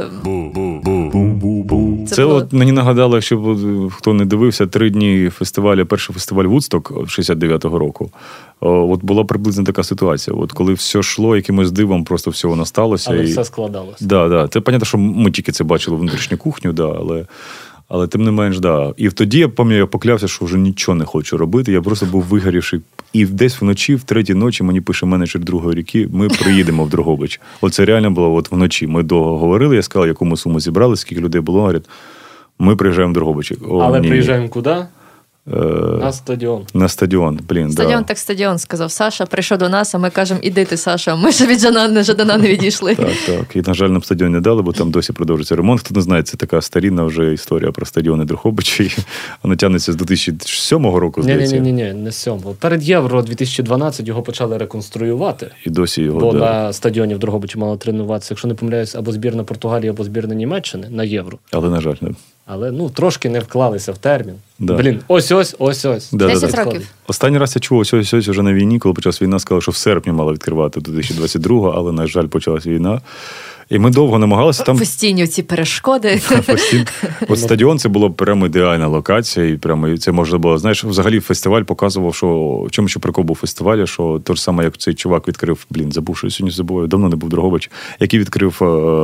Це от мені нагадало, якщо хто не дивився, 3 дні фестивалю, перший фестиваль Вудсток 69-го року. От була приблизно така ситуація. От коли все йшло, якимось дивом просто все воно сталося. Але все складалося. Да. Це, понятно, що ми тільки це бачили внутрішню кухню, але тим не менш, І тоді, я пам'ятаю, я поклявся, що вже нічого не хочу робити. Я просто був вигорівший. І десь вночі, в 3-й ночі, мені пише менеджер Другої ріки, ми приїдемо в Дрогобич. Оце реально було вночі. Ми довго говорили, я сказав, яку ми суму зібрали, скільки людей було. Говорять, ми приїжджаємо в Дрогобич. Але приїжджаємо куди? На стадіон. На стадіон, Стадіон, так стадіон, сказав Саша. Прийшов до нас, а ми кажемо, іди ти, Саша. Ми ще від Жадана не відійшли. Так. І, на жаль, нам стадіон не дали, бо там досі продовжується ремонт. Хто не знає, це така старінна вже історія про стадіони Дрогобичі. Вона тягнеться з 2007 року, здається. Ні, не 7-го. Перед Євро 2012 його почали реконструювати. І досі його, бо на стадіоні в Дрогобичі мало тренуватися, якщо не помиляюсь, або збірна Португалії, або збірна Німеччини на Євро. Але, на жаль, не. Але, трошки не вклалися в термін. Да. Ось. 10 років. Останній раз я чув ось вже на війні, коли почалась війна, сказали, що в серпні мало відкривати 2022-го, але, на жаль, почалась війна. І ми довго намагалися там... Постійні ці перешкоди. От стадіон, це була прямо ідеальна локація, і прямо це можна було, знаєш, взагалі фестиваль показував, що в чому ще прикол був фестивалі, що то ж саме, як цей чувак відкрив, забув, що я сьогодні забуваю, давно не був Дрогобич, який відкрив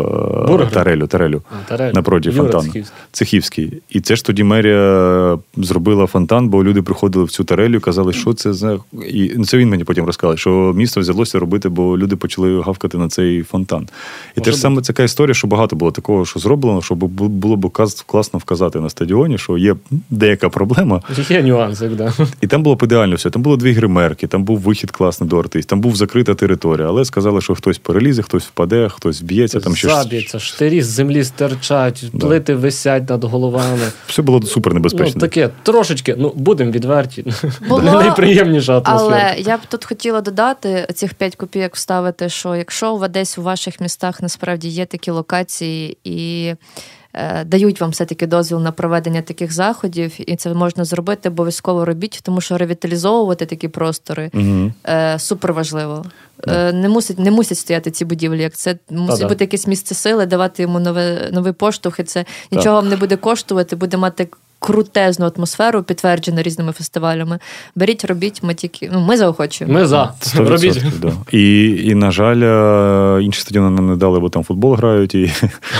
Тарелю напроти фонтану. Цехівський. І це ж тоді мерія зробила фонтан, бо люди приходили в цю Тарелю, казали, що це за... І це він мені потім розказав, що місто взялося робити, бо люди почали гавкати на цей фонтан. І теж саме така історія, що багато було такого, що зроблено, щоб було б класно вказати на стадіоні, що є деяка проблема. Є нюанси, да. І там було б ідеально все. Там було 2 гримерки, там був вихід класний до артистів, там був закрита територія. Але сказали, що хтось перелізе, хтось впаде, хтось вб'ється. Там заб'ється, штирі з землі стирчать, плити висять над головами. Все було супер небезпечно. Таке, трошечки, будемо відверті. Найприємніша атмосфера. Але я б тут хотіла додати, цих 5 копійок вставити, що якщо десь у ваших містах насправді є такі локації, і дають вам все-таки дозвіл на проведення таких заходів, і це можна зробити, обов'язково робіть, тому що ревіталізовувати такі простори супер важливо. Не мусять стояти ці будівлі, як це мусить бути якесь місце сили, давати йому новий поштовх, і це нічого вам не буде коштувати, буде мати крутезну атмосферу, підтверджену різними фестивалями. Беріть, робіть, ми заохочуємо. Ми за. Робіть. Да. І, на жаль, інші стадіони нам не дали, бо там футбол грають. І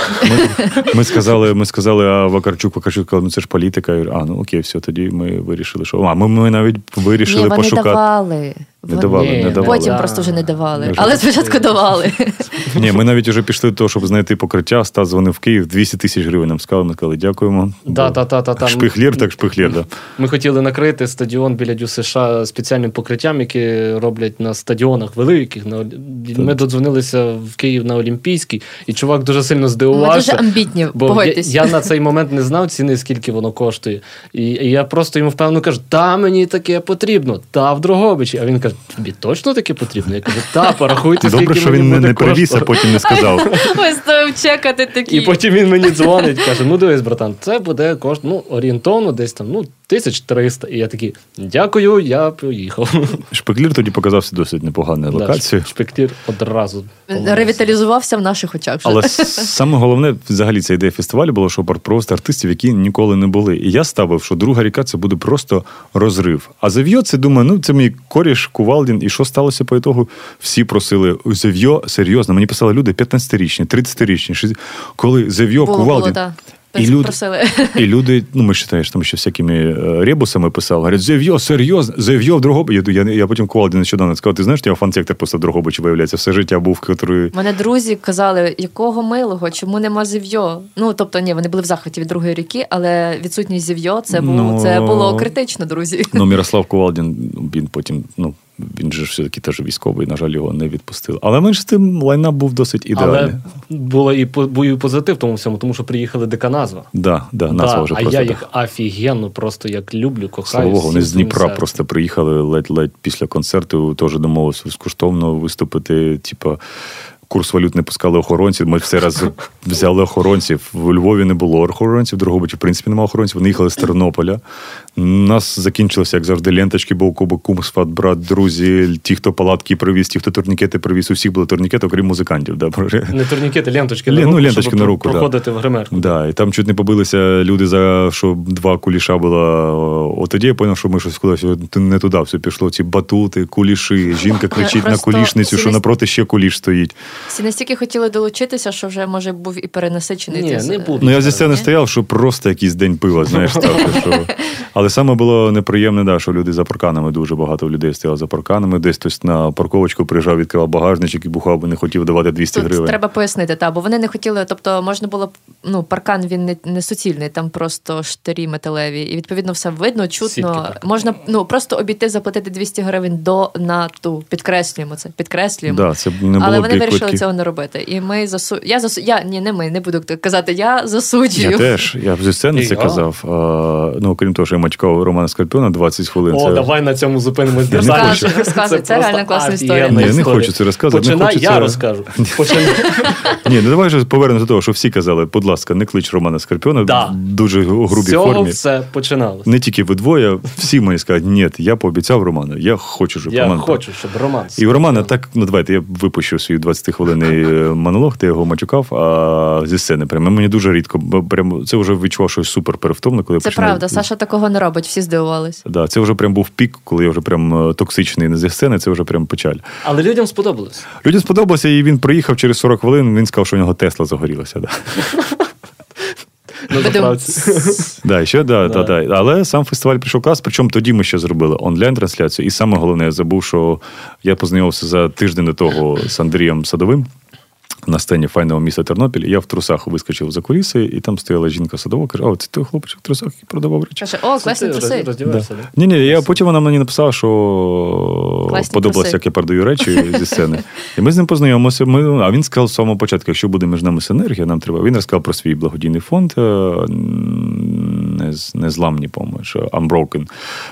ми сказали, а Вакарчук сказав, ну це ж політика. Я говорю, ну окей, все, тоді ми вирішили, що... ми навіть вирішили пошукати. Не давали. Потім просто вже не давали. Але спочатку давали. Ні, ми навіть вже пішли до того, щоб знайти покриття. Стас дзвонив в Київ, 200 тисяч гривень нам сказали. Ми сказали, дякуємо. Шпихлір, так шпихлір, да. Ми хотіли накрити стадіон біля ДЮСШ спеціальним покриттям, які роблять на стадіонах великих. Ми додзвонилися в Київ на Олімпійський, і чувак дуже сильно здивувався. Ми дуже амбітні, погодьтесь. Я на цей момент не знав ціни, скільки воно коштує. І я просто йому впевнено кажу, мені таке потрібно, в Дрогобичі. А він каже, тобі точно таке потрібно? Я кажу, порахуйте, скільки добре, що він не привіз, а потім не сказав. Ми стоїмо чекати такі. І потім він мені дзвонить, каже, дивись, братан, це буде орієнтовно десь там, 1300. І я такий, дякую, я поїхав. Шпиклір тоді показався досить непоганою локацією. Шпиклір одразу ревіталізувався в наших очах. Але саме головне, взагалі, ця ідея фестивалю була, що провести артистів, які ніколи не були. І я ставив, що друга ріка – це буде просто розрив. А Зев'йо – це, думаю, це мій коріш Кувалдін. І що сталося по ітогу? Всі просили, Зев'йо, серйозно. Мені писали люди 15-річні, 30-річні. Коли Зев'йо, Кувалдін... І люди, ми вважаємо, що там ще всякими ребусами писали, говорять, Зев'йо, серйозно, Зев'йо в Дрогобичі. Я потім Кувалді нещодавно сказав, ти знаєш, я фан-сектор просто в Дрогобичі, виявляється, все життя був, який... Мене друзі казали, якого милого, чому нема Зев'йо? Вони були в захваті від другої ріки, але відсутність Зев'йо, це було критично, друзі. Мірослав Кувалдін, він потім, він же все-таки теж військовий, на жаль, його не відпустили. Але менше з тим лайнап був досить ідеальний. Але було і позитив тому всьому, тому що приїхали ДК «Назва». Назва вже просто. А я їх офігенно просто як люблю, кохаю. Слава Богу, вони з Дніпра просто приїхали ледь після концерту, теж домовилися безкоштовно виступити, курс валют не пускали охоронців, ми все раз взяли охоронців. В Львові не було охоронців, в Дрогобичі, в принципі, немає охоронців. Вони їхали з Тернополя. У нас закінчилося, як завжди, ленточки, кум, сват, брат, друзі, ті, хто палатки привіз, ті, хто турнікети привіз. У всіх були турнікети, окрім музикантів. Да. Не турнікети, ленточки на руку, ленточки на руку, проходити в гримерку. Да, і там чуть не побилися люди, що 2 куліша було. От тоді я зрозумів, що ми щось кудись не туди все пішло. Ці батути, куліші, жінка кричить на кулішницю, що напроти ще куліш стоїть. Всі настільки хотіли долучитися, що вже, може, був і перенасичений. Не буду. Я зі сцени стояв, що просто якийсь день пива, знаєш, ставки. Але саме було неприємне, що люди за парканами, дуже багато людей стояло за парканами. Десь хтось на парковочку приїжджав, відкривав багажничок і бухав, бо не хотів давати 200 гривень. Треба пояснити, бо вони не хотіли, тобто можна було, паркан він не суцільний, там просто штирі металеві, і відповідно все видно, чутно. Можна просто обійти, заплатити 200 гривень до нату. Підкреслюємо це. Да, це не було. Але вони вирішили цього не робити. І ми не буду казати, я засуджую. Я теж, я зі сцени це казав. Окрім того, що я матькав Романа Скорпіона 20 хвилин. Давай на цьому зупинимось. Розказуй, це реально класна історія. Я не хочу це розказувати. Я розкажу. Давай вже повернемо до того, що всі казали, будь ласка, не клич Романа Скорпіона в дуже грубій формі. З цього все починалося. Не тільки ви двоє, всі мені сказали, ні, я пообіцяв Роману, я хочу, щоб Роман... Я хочу, щоб Роман... І у Романа так, давайте, я випущу свій 20-хвилинний монолог, де я його матюкав, зі сцени. Прямо мені дуже рідко, бо це вже відчував щось супер перевтомно, коли це правда, Саша такого не робить, всі здивувались. Да, це вже прям був пік, коли я вже прям токсичний не зі сцени, це вже прям печаль. Але людям сподобалось. Людям сподобалося, і він приїхав через 40 хвилин, він сказав, що у нього Тесла загорілася. Да. Але сам фестиваль прийшов клас, причому тоді ми ще зробили онлайн-трансляцію, і саме головне, я забув, що я познайомився за тиждень до того з Андрієм Садовим на сцені файного міста Тернопіль. Я в трусах вискочив за куліси, і там стояла жінка Садова, каже, це той хлопчик в трусах, який продавав речі. Каже, класні труси. Ні, потім вона мені написала, що подобалося, як я продаю речі зі сцени. І ми з ним познайомилися. А він сказав з самого початку, якщо буде між нами синергія, нам треба. Він розказав про свій благодійний фонд, незламні, по-моєму, Unbroken.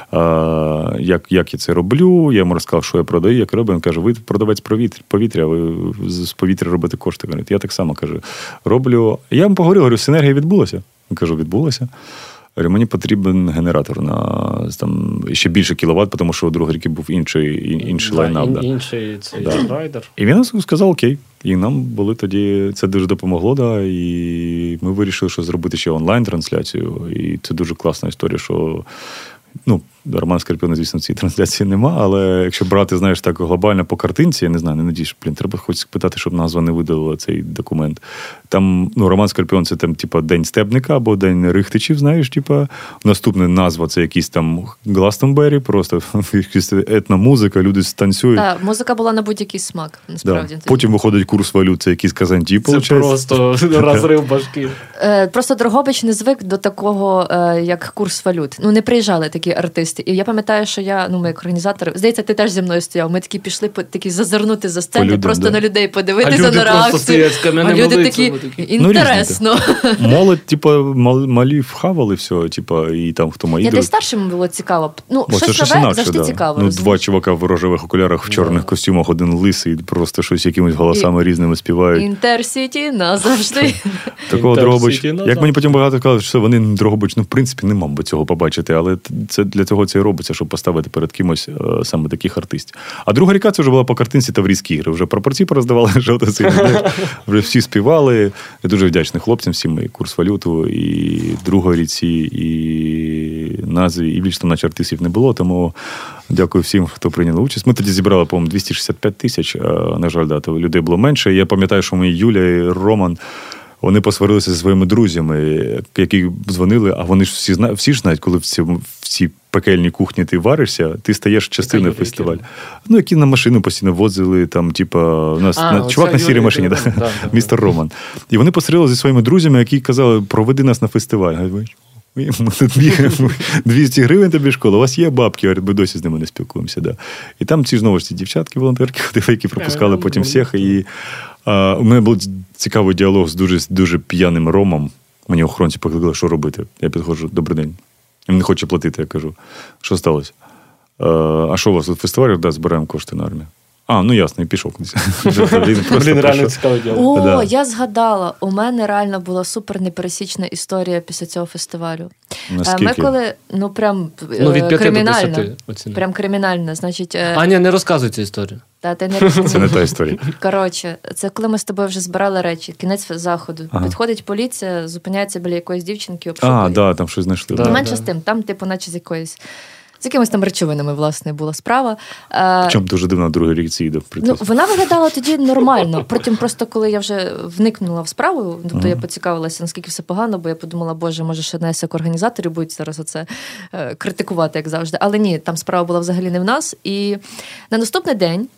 як я це роблю. Я йому розказав, що я продаю, як роблю. Він каже, ви продавець повітря, ви з повітря робите кошти. Я так само, кажу, роблю. Я йому поговорив, синергія відбулася. Він кажу, відбулася. Мені потрібен генератор на там, ще більше кіловат, тому що у другій ріки був інший лайнап. Інший цей райдер. І він сказав, окей. І нам були тоді, це дуже допомогло, да, і ми вирішили, що зробити ще онлайн-трансляцію. І це дуже класна історія, що Романа Скорпіона, звісно, в цій трансляції нема, але якщо брати, знаєш, так глобально по картинці, я не знаю, не надіюсь, треба хоч спитати, щоб назва не видалила цей документ. Там, Роман Скорпіон, це там, День Стебника або День Рихтичів, знаєш, наступна назва, це якийсь там Гластонбері, просто якась етномузика, люди станцюють. Так, музика була на будь-який смак, насправді. Да. Потім виходить курс валют, це якісь Казанті, виходить. Це просто розрив башки. Просто Дрогобич не звик до такого, як курс валют. Не приїжджали такі артисти. І я пам'ятаю, що ми як організатори, здається, ти теж зі мною стояв, ми такі пішли такі зазирнути за сцену, просто на людей подивитися на реакцію. А люди такі, інтересно. Молодь, малі вхавали все, і там хто мої. Десь старшим було цікаво. Щось нове завжди цікаво. Два чувака в рожевих окулярах, в чорних костюмах, один лисий, просто щось якимись голосами різними співають. Інтерсіті назавжди. Такого Дрогобич. Як мені потім багато казали, що вони Дрогобич, в принципі, не мав би цього побачити, але це для цього це і робиться, щоб поставити перед кимось саме таких артистів. А друга ріка це вже була по картинці Таврійські ігри. Вже пропорції пороздавали, вже всі співали. Я дуже вдячний хлопцям всім, і курс валюту, і другої ріці, і назві, і більше там наче артистів не було, тому дякую всім, хто прийняв участь. Ми тоді зібрали, по-моєму, 265 тисяч, на жаль, людей було менше. Я пам'ятаю, що ми Юля і Роман, вони посварилися зі своїми друзями, які дзвонили, а вони ж всі ж знають, коли в цій пекельній кухні ти варишся, ти стаєш частиною фестивалю. Які на машину постійно возили, там, у нас чувак на сірій машині, містер Роман. І вони посварилися зі своїми друзями, які казали, проведи нас на фестиваль. Ми тут бігаємо, 200 гривень тобі школа, у вас є бабки, ми досі з ними не спілкуємося. Да. І там ці знову ж ці дівчатки, волонтерки, які пропускали потім всіх. І у мене був цікавий діалог з дуже п'яним Ромом. Мені охоронці покликали, що робити. Я підходжу, добрий день. Він не хоче платити, я кажу, що сталося? А що у вас тут фестиваль? Да, збираємо кошти на армію. Ясно, і пішов кудись. Блін, реально цікаве діло. Я згадала, у мене реально була супер непересічна історія після цього фестивалю. Наскільки? Ми коли, прям від 5 кримінально. до 10 прям кримінально, значить... Аня, не розказуй цю історію. Ти не розказуй. Це не та історія. Коротше, це коли ми з тобою вже збирали речі, кінець заходу. Підходить поліція, зупиняється біля якоїсь дівчинки, обшукує. Там щось знайшли. Менше з тим, там, наче з якимись там речовинами, власне, була справа. Причому дуже дивно на другій ріці йде. Вона виглядала тоді нормально. Потім просто, коли я вже вникнула в справу, тобто я поцікавилася, наскільки все погано, бо я подумала, боже, може, ще нас як організаторів будуть зараз оце критикувати, як завжди. Але ні, там справа була взагалі не в нас. І на наступний день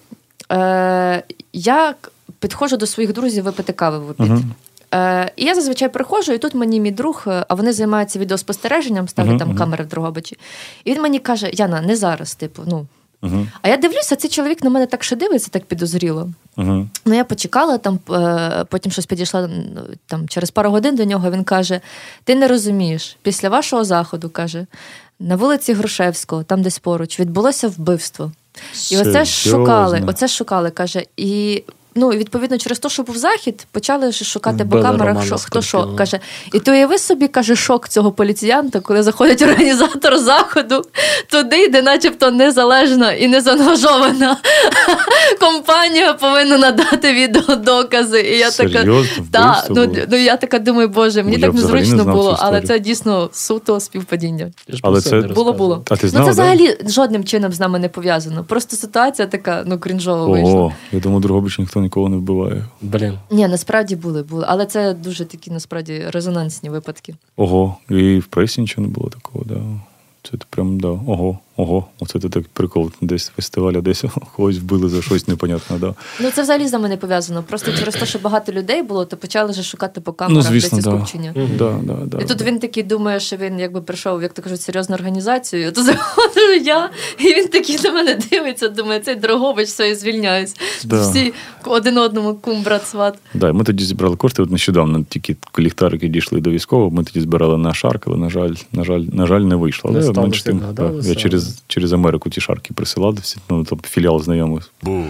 я підходжу до своїх друзів випити кави в обід. І я зазвичай приходжу, і тут мені мій друг, а вони займаються відеоспостереженням, ставлять там камери в Дрогобичі. І він мені каже, Яна, не зараз, А я дивлюся, цей чоловік на мене так ще дивиться, так підозріло. Я почекала, потім щось підійшла через пару годин до нього, він каже, ти не розумієш, після вашого заходу, каже, на вулиці Грушевського, там десь поруч, відбулося вбивство. І оце шукали, каже, і... відповідно, через те, що був захід, почали шукати по камерах, хто що. Каже, і ти уяви собі, каже, шок цього поліціянта, коли заходить організатор заходу туди, де начебто незалежна і незаангажована компанія повинна надати відеодокази. І я я така думаю, боже, мені так незручно було, але це дійсно суто співпадіння. Але це було. А ти знав, це взагалі жодним чином з нами не пов'язано. Просто ситуація така, крінжова вийшла. Я думаю, Дрогобич ніхто нікого не вбиває. Блін. Ні, насправді були. Але це дуже такі, насправді, резонансні випадки. І в пресі нічого не було такого, да. Це прям, да. ого, оце так прикол. Десь фестиваль, а десь когось вбили за щось непонятне. Да. Ну, це взагалі з нами не пов'язано. Просто через те, що багато людей було, то почали вже шукати по камерах звісно, десь да. скупчення. Да, І тут він такий думає, що він якби прийшов, як то кажуть, серйозну організацію, то заходжу я, і він такий на мене дивиться, думає, цей Дрогобич, все, і звільняюсь. Да. Всі один одному кум, брат, сват. Да, ми тоді зібрали кошти, от нещодавно тільки ліхтарики дійшли до військового, ми тоді збирали на шарк, але, на жаль, не вийшло. Але менш тим, я через Америку ті шарки присилав, тобто філіал знайомий.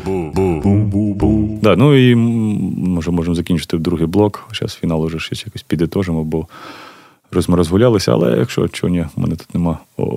Да, ну і можемо закінчити другий блок, зараз фінал уже щось якось підітожимо, бо ми розгулялися, але якщо чого ні, в мене тут нема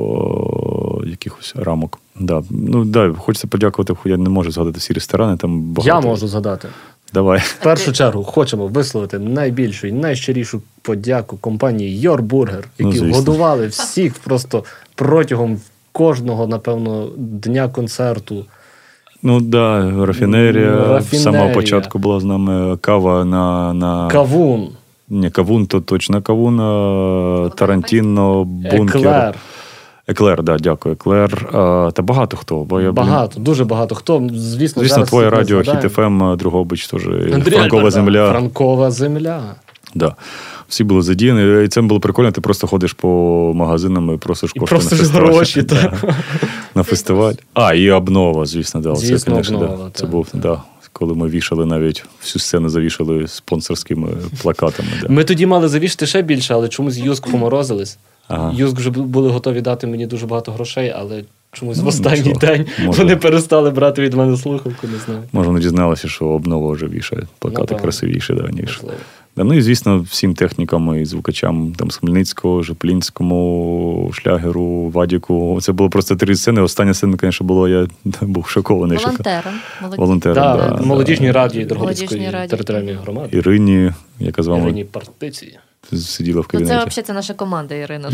якихось рамок. Да. Ну, да, хочеться подякувати, я не можу згадати всі ресторани, там багато. Я можу згадати. Давай. В першу чергу хочемо висловити найбільшу і найщирішу подяку компанії Your Burger, які годували всіх просто протягом кожного, напевно, дня концерту. Ну, да, рафінерія. З самого початку була з нами кава на... Кавун. Ні, кавун, то точно кавун. Тарантіно, бункер. Еклер, да, дякую, Еклер. Та багато хто. Дуже багато хто. Звісно, твоє радіо, Хіт ФМ, Дрогобич теж, Франкова земля. Франкова земля. Да. Всі були задіяні, і це було прикольно, ти просто ходиш по магазинам і просиш кошти на фестиваль. Гроші, так. На фестиваль. І обнова, звісно, да. Звісно, обнова, це був, да. Коли ми вішали навіть, всю сцену завішали спонсорськими плакатами. Да. Ми тоді мали завішати ще більше, але чомусь Юск поморозились. Юск вже були готові дати мені дуже багато грошей, але чомусь в останній день вони перестали брати від мене слухавку, не знаю. Може, вони дізналися, що обнова вже вішає плакати красивіші, ніж. Да, ну і, звісно, всім технікам і звукачам там, з Хмельницького, Жеплінському, Шлягеру, Вадіку. Це було просто 3 сцени. Остання сцена, звісно, була, я був шокований. Волонтером. Да. Молодіжній раді Дрогобицької територіальної громади. Ірині, яка з вами... Ірині Партиції. Сиділа в кабінеті. Це взагалі наша команда, Ірина.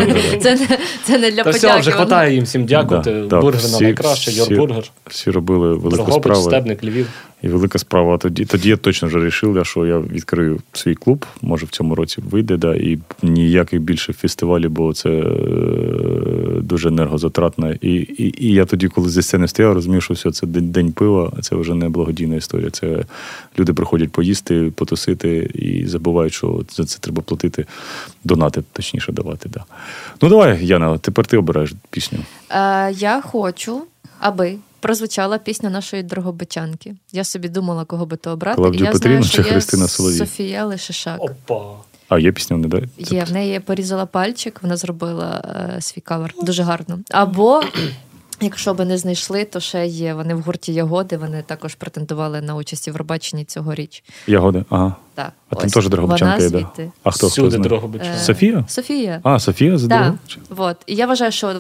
Це не для подяки. Та все, вже хватає їм всім дякувати. Бургер на найкраще, Your Burger. Всі робили велику справу. Дрогобич, Стебник, Львів. І велика справа. Тоді я точно вже вирішив, що я відкрию свій клуб, може в цьому році вийде, да, і ніяких більше фестивалів, бо це дуже енергозатратно. І я тоді, коли зі сцени стояв, розумів, що все, це день пива, це вже не благодійна історія. Це люди приходять поїсти, потусити і забувають, що за це треба платити, донати, точніше давати. Да. Ну давай, Яна, тепер ти обираєш пісню. Я хочу, аби прозвучала пісня нашої дрогобичанки. Я собі думала, кого би то обрати. Клавдію Петрівну чи Христина Соловій? Софія Лишишак. Опа! Є пісня, не дай? Є, в неї «Порізала пальчик», вона зробила свій кавер. Дуже гарно. Або, якщо би не знайшли, то ще є, вони в гурті «Ягоди», вони також претендували на участь в Євробаченні цьогоріч. «Ягоди», ага. Так. А там теж Дрогобичанка йде. А хто всюди знає? Дрогобичанка. Софія? Софія. Софія з Дрогобича. Вот. І я вважаю, що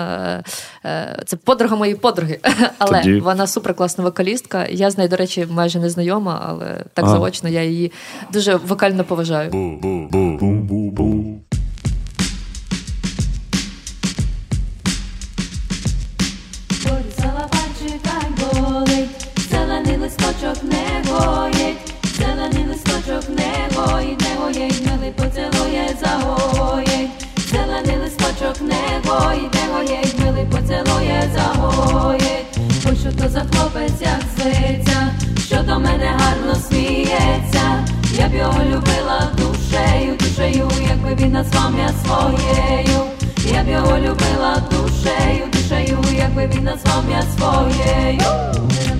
це подруга моєї подруги, але вона суперкласна вокалістка. Я з нею, до речі, майже не знайома, але так заочно я її дуже вокально поважаю. Порізала пальчика й болить, зелений листочок не гоїть, зелений листочок не гоїть, не гоїть, милий поцілує, загоїть. Зелений листочок не гоїть, не гоїть, милий поцілує, загоїть. Ой, що то за хлопець, як зветься, що до мене гарно сміється. Я б його любила душею, душею, якби він назвав мене своєю. Я б його любила душею, душею, якби він назвав мене своєю.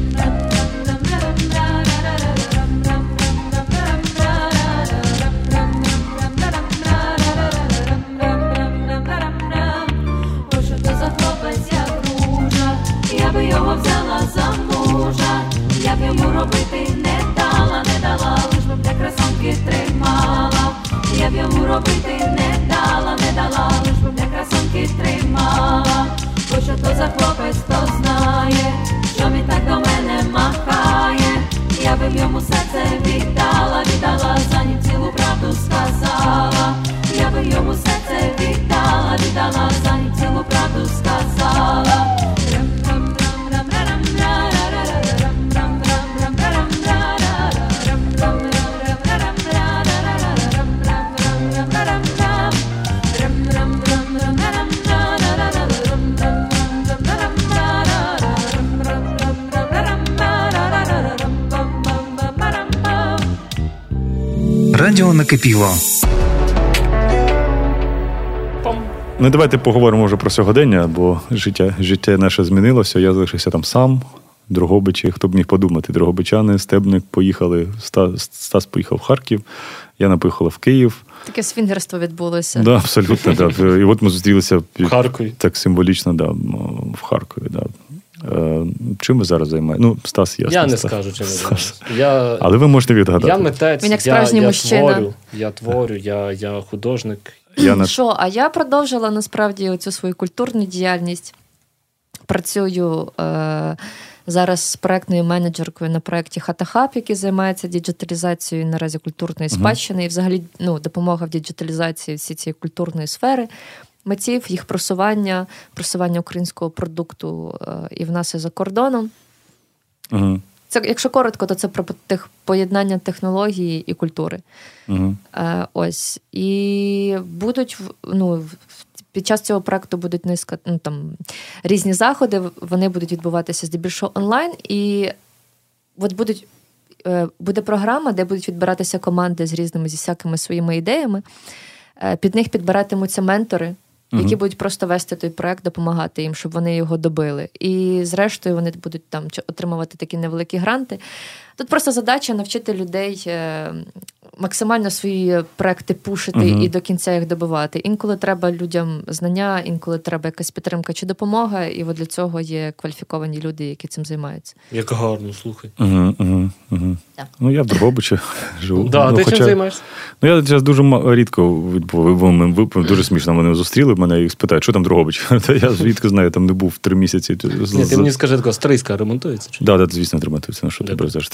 Ось що то за хлопець, як ружа, я би його взяла за мужа. Я б йому робити не дала, лиш би для красунки тримала. Я б йому робити не дала, лиш би для красунки тримала. Ось що то за хлопець, хто знає, що він так до мене махає. Я би йому серце віддала, за ним цілу правду сказала. Я би йому серце віддала, за ним цілу правду сказала. Радіо накипіло. Ну, давайте поговоримо вже про сьогодення, бо життя наше змінилося. Я залишився там сам, Дрогобичі. Хто б міг подумати? Дрогобичани, Стебник поїхали, Стас поїхав в Харків, Яна поїхала в Київ. Таке свінгерство відбулося. Да, абсолютно, да. І от ми зустрілися в Харкові. Так символічно, да, в Харкові. Да. Чим ви зараз займаєтесь? Ну, Стас, ясно. Я не скажу, чим я займаюся. Але ви можете відгадати. Я митець, він як справжній мужчина. Я творю, я художник. Що, а я продовжила насправді оцю свою культурну діяльність. Працюю зараз з проектною менеджеркою на проєкті «Хата-хаб», який займається діджиталізацією наразі культурної спадщини. І взагалі допомога в діджиталізації всі цієї культурної сфери, митців, їх просування українського продукту і в нас, і за кордоном. Це, якщо коротко, то це про поєднання технології і культури. Ось. І будуть, під час цього проекту будуть різні заходи, вони будуть відбуватися здебільшого онлайн, і от буде програма, де будуть відбиратися команди зі всякими своїми ідеями. Під них підбиратимуться ментори, які будуть просто вести той проект, допомагати їм, щоб вони його добили. І зрештою вони будуть там отримувати такі невеликі гранти. Тут просто задача навчити людей максимально свої проекти пушити і до кінця їх добивати. Інколи треба людям знання, інколи треба якась підтримка чи допомога, і от для цього є кваліфіковані люди, які цим займаються. Як гарно, слухай. Ну, я в Дрогобичі живу. Ти чим займаєшся? Ну, я зараз дуже рідко дуже смішно мене зустріли, мене їх спитають, що там Дрогобич? Я звідки знаю, там не був 3 місяці. Ні, ти мені скажи, така Стрийська ремонтується? Так, звісно, ремонтується. Що ти береш?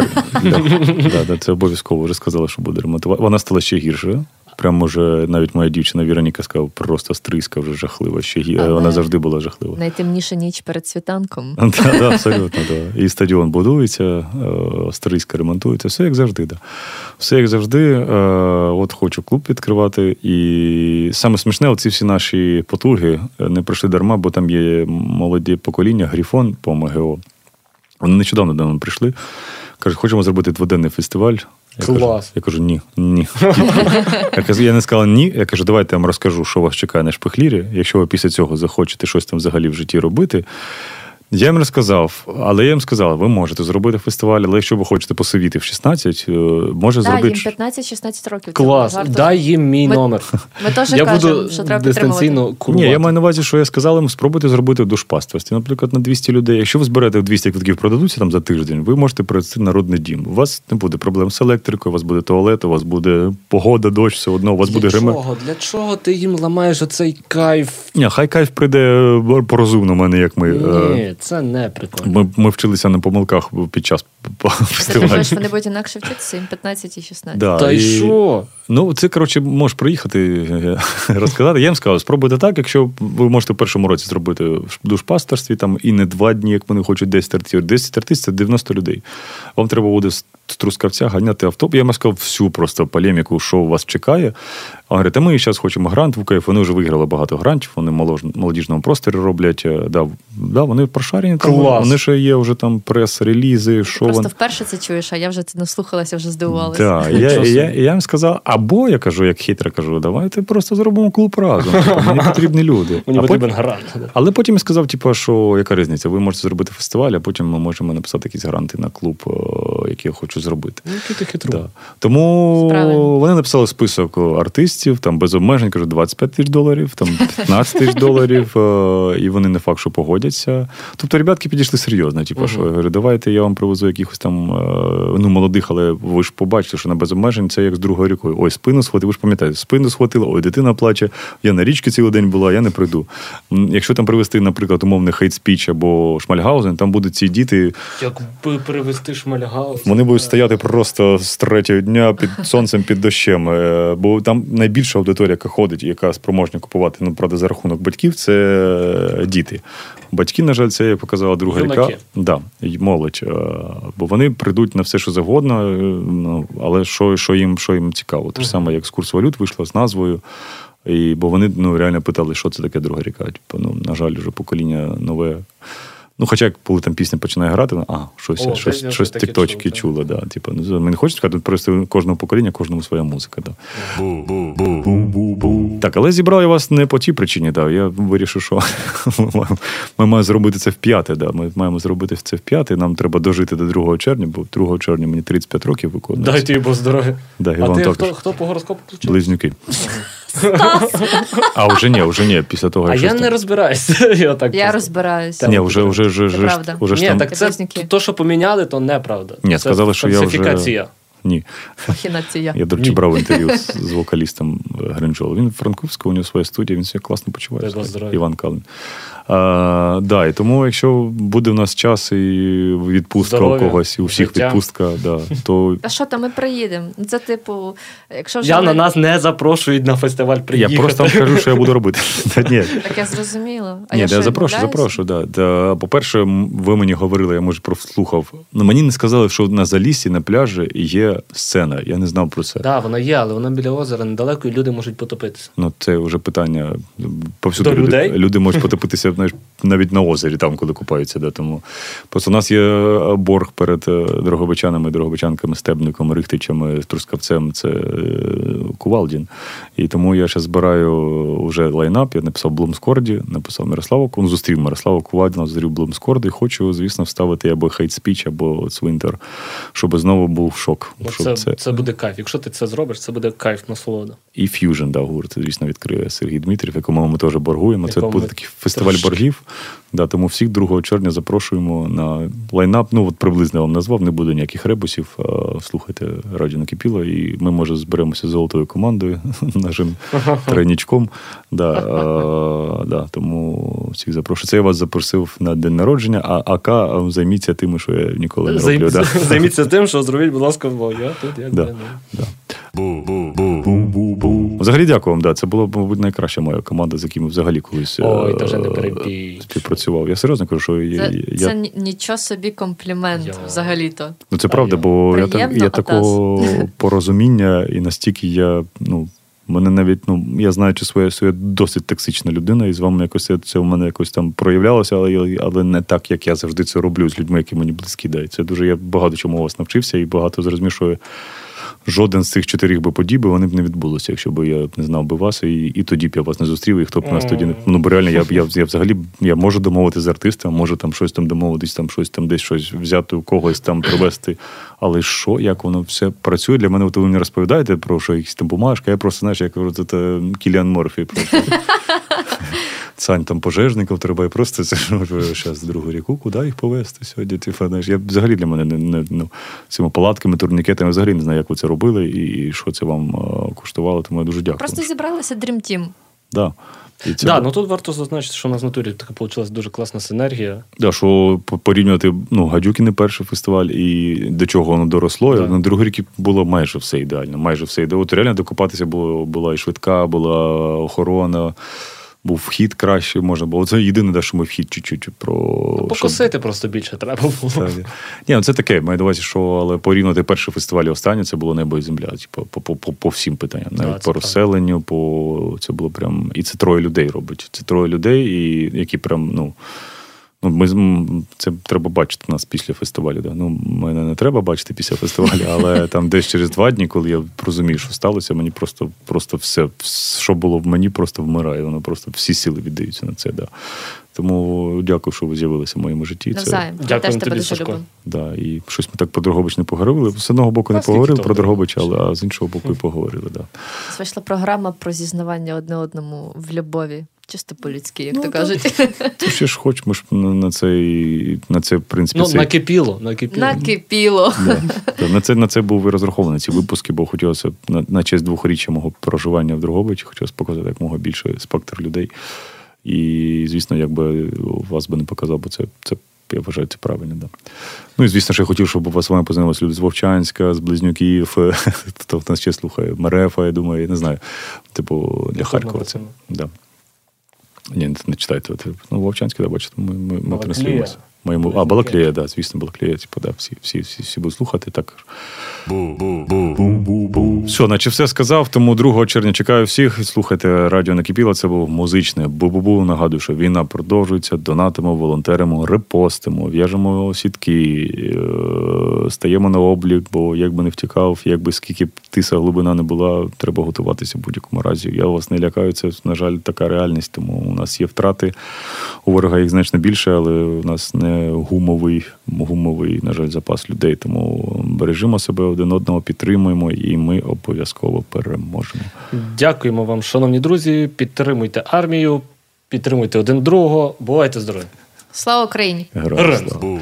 Це обов'язково вже сказали, що буде ремонтувати. Вона стала ще гірше. Прямо вже навіть моя дівчина Віроніка сказала, просто Стрийська вже жахлива. Вона завжди була жахлива. Найтемніша ніч перед світанком. Так, абсолютно. І стадіон будується, Стрийська ремонтується. Все як завжди. Все як завжди. От хочу клуб відкривати. І саме смішне, оці всі наші потуги не пройшли дарма, бо там є молоді покоління, Грифон по МГО. Вони нещодавно до мене прийшли. Кажуть, хочемо зробити 2-денний фестиваль. Клас. Я кажу, ні. Я не сказала ні. Я кажу, давайте я вам розкажу, що вас чекає на Шпихлірі. Якщо ви після цього захочете щось там взагалі в житті робити. Я їм розказав, але я їм сказав, ви можете зробити фестиваль, але якщо ви хочете посивіти в 16, може зробити... Так, їм 15-16 років. Клас, дай їм мій номер. Ми теж кажемо, що треба дистанційно курувати. Ні, я маю на увазі, що я сказав їм, спробуйте зробити в душпастерстві. Наприклад, на 200 людей. Якщо ви зберете 200 квитків, продадуться там за тиждень, ви можете провести народний дім. У вас не буде проблем з електрикою, у вас буде туалет, у вас буде погода, дощ, все одно, у вас буде гример. Для чого ти їм ламаєш оцей кайф? Ні, хай кайф прийде порозумно, не як ми. Ні, це не прикольно. Ми вчилися на помилках під час фестивалю. Ти що вони будуть інакше вчитися, 15 і 16. Да, та й що? Ну, це, коротше, можеш приїхати, розказати. Я їм сказав, спробуйте так, якщо ви можете в першому році зробити в душпастерстві, там і не 2 дні, як вони хочуть 10 артистів. 10 артистів – це 90 людей. Вам треба буде з Трускавця ганяти авто. Я їм сказав всю просто полеміку, що вас чекає. Він говорить, ми зараз хочемо грант в УКФ. Вони вже виграли багато грантів, вони в молодіжному просторі роблять. Да, вони прошарені. Там, вони ще є вже там прес-релізи. Що просто вперше це чуєш, а я вже це наслухалася, вже здивувалася. Так, я їм сказав, або, я кажу, як хитро кажу, давайте просто зробимо клуб разом. Мені потрібні люди. Мені потрібен грант. Але потім я сказав, що яка різниця, ви можете зробити фестиваль, а потім ми можемо написати якісь гранти на клуб, який я хочу зробити. Який ти хитрун. Да. Тому вони написали список артистів, там без обмежень, кажуть, $25,000, там $15,000, і вони не факт, що погодяться. Тобто ребятки підійшли серйозно, що я говорю, давайте я вам привезу якихось там молодих, але ви ж побачите, що на без обмежень це як з другою рікою. Ой, спину схватили, ви ж пам'ятаєте, спину схватила, ой, дитина плаче, я на річці цілий день була, я не прийду. Якщо там привезти, наприклад, умовний хейт-спіч або Шмальгаузен, там будуть ці діти... Якби привезти Шмальгаузен... Вони будуть стояти просто з 3-го дня під сонцем, під дощем. Бо там найбільша аудиторія, яка ходить, яка спроможна купувати, правда, за рахунок батьків, це діти. Батьки, на жаль, це, як показала друга ріка. Да, молодь. Бо вони прийдуть на все, що завгодно, але що їм цікаво. Те ж саме, як з курс валют вийшло з назвою. Бо вони реально питали, що це таке друга ріка. На жаль, вже покоління нове Ну, хоча, коли там пісня починає грати, щось тікточки чули. Да. Типу, ми не хочемо сказати, просто кожного покоління, кожному своя музика. Да. Так, але зібрав я вас не по тій причині. Да. Я вирішив, що ми маємо зробити це в п'яте. Да. Ми маємо зробити це в п'яте. Нам треба дожити до 2 червня, бо 2 червня мені 35 років виконується. Дайте їй Бог здоров'я. Да, а ти хто по гороскопу включив? Близнюки. А вже ні, після того, як я не розбираюся. Я розбираюся. Ні, вже правда. Ні, так це то, що поміняли, то неправда. Ні, сказали, що я вже... Фальсифікація. Ні. Фахінація. Я, до речі, брав інтерв'ю з вокалістом Гринджола. Він в Франківську, у нього своя студія, він себе класно почуває. Іван Калин. Да, і тому, якщо буде в нас час і відпустка у когось, і у всіх відпустка, да, то... А що там, ми приїдемо? Це, типу, якщо вже... На нас не запрошують на фестиваль приїхати. Я просто вам кажу, що я буду робити. Так я зрозуміла. Ні, я запрошую, да. По-перше, ви мені говорили, я, може, прослухав. Мені не сказали, що на Заліссі, на пляжі є сцена. Я не знав про це. Так, вона є, але вона біля озера недалеко, і люди можуть потопитися. Ну, це вже питання. Повсюди до людей? Люди можуть потопитися, знаєш, навіть на озері, там, коли купаються. Да, тому просто у нас є борг перед дрогобичанами, дрогобичанками, Стебником, Рихтичами, Трускавцем, це Кувалдін. І тому я ще збираю вже лайнап, я написав Блумскорді, написав Мирославу, зустрів Мирославу Кувалдіна, зустрів Блумскорді, і хочу, звісно, вставити або Hate Speech, або Цвинтар, щоб знову був шок. Це буде кайф. Якщо ти це зробиш, це буде кайф, насолода. І Fusion, да, гурт, звісно, відкриє Сергій Дмитрів, якому ми теж боргуємо. Це буде такий фестиваль боргів. Да, тому всіх 2 червня запрошуємо на лайнап. Ну, от приблизно я вам назвав, не буде ніяких ребусів. Слухайте Радіо Накипіло, і ми, може, зберемося золотою командою, нашим тройничком. Да, тому всіх запрошую. Це я вас запросив на день народження, а АК займіться тим, що я ніколи не роблю. Займіться тим, що зробіть, будь ласка, я тут як да. Взагалі дякую вам, да. Це була, мабуть, найкраща моя команда, з якими взагалі колись співпрацював. Я серйозно кажу, що це нічого собі комплімент взагалі-то. Ну це правда, бо я такого порозуміння і настільки мене навіть, я знаю, що я досить токсична людина, і з вами якось це в мене якось там проявлялося, але не так, як я завжди це роблю з людьми, які мені близькі. Да. Це дуже, я багато чому у вас навчився, і багато зрозумів, що жоден з цих 4 подій вони б не відбулося, якщо б я не знав би вас, і тоді б я вас не зустрів, і хто б нас тоді не... Ну, бо реально, я взагалі, я можу домовитися з артистом, можу там щось там домовитись, там щось там десь щось взяти у когось там привезти. Але що, як воно все працює? Для мене, от ви мені розповідаєте про що якісь там бумажки, я просто, знаєш, як кажу, це Кіліан Морфі просто. Сань, там пожежників треба, і просто це зараз другу ріку, куди їх повезти сьогодні? Я взагалі для мене цими палатками, турнікетами взагалі не знаю, як ви це робили і що це вам коштувало, тому я дуже дякую. Просто зібралися Dream Team. Да. Да, тут варто зазначити, що у нас в натурі така вийшла дуже класна синергія. Да, що порівнювати Гадюки не перший фестиваль, і до чого воно доросло. Да. На другий рік було майже все ідеально. От реально докопатися була і швидка, була охорона, був вхід краще, можна було. Це єдине, що ми вхід чуть-чуть покосити просто більше треба було. Ні, це таке, маю на увазі, що, але порівняти перший фестиваль і останній, це було небо і земля, по всім питанням. Навіть по розселенню, це було прям, і це 3 людей робить. Це 3 людей, і які прям, це треба бачити нас після фестивалю. Да. Мене не треба бачити після фестивалю, але там десь через 2 дні, коли я розумію, що сталося, мені просто все, що було в мені, просто вмирає. Воно просто всі сили віддаються на це. Да. Тому дякую, що ви з'явилися в моєму житті. Навзаєм. Дякую тобі, Сашко. Да, і щось ми так про Дрогобич не поговорили. З одного боку не поговорили про Дрогобич, а з іншого боку і поговорили. Да. Вийшла програма про зізнавання одне одному в любові. Чисто по-людськи, як то кажуть. Ти ще ж хоч, ми ж на це, в принципі... Накипіло. Да. На це був і розрахований ці випуски, бо хотілося на честь 2-річчя мого проживання в Дрогобичі, хотілося показати як мога більше спектр людей. І, звісно, якби вас би не показав, бо це я вважаю, це правильно. Да. Ну і, звісно, що я хотів, щоб з вами познайомилися люди з Вовчанська, з Близнюків, хто в нас ще слухає, Мерефа, я думаю, я не знаю, для Харкова це. Да. Ні, не читайте. Вовчанське, да, бачите, ми транслюємося. Балаклія, да, звісно, Балаклія, типу, да, всі будуть слухати, так. Все, наче все сказав, тому 2 червня чекаю всіх. Слухайте Радіо Накипіло, це був музичне бу-бу-бу. Нагадую, що війна продовжується, донатимо, волонтеримо, репостимо, в'яжемо сітки, стаємо на облік, бо як би не втікав, як би скільки б тиса глибина не була, треба готуватися в будь-якому разі. Я вас не лякаю, це, на жаль, така реальність, тому у нас є втрати, у ворога їх значно більше, але у нас не гумовий, на жаль, запас людей, тому бережімо себе, один одного підтримуємо, і ми обов'язково переможемо. Дякуємо вам, шановні друзі, підтримуйте армію, підтримуйте один другого, бувайте здорові. Слава Україні! Героям слава!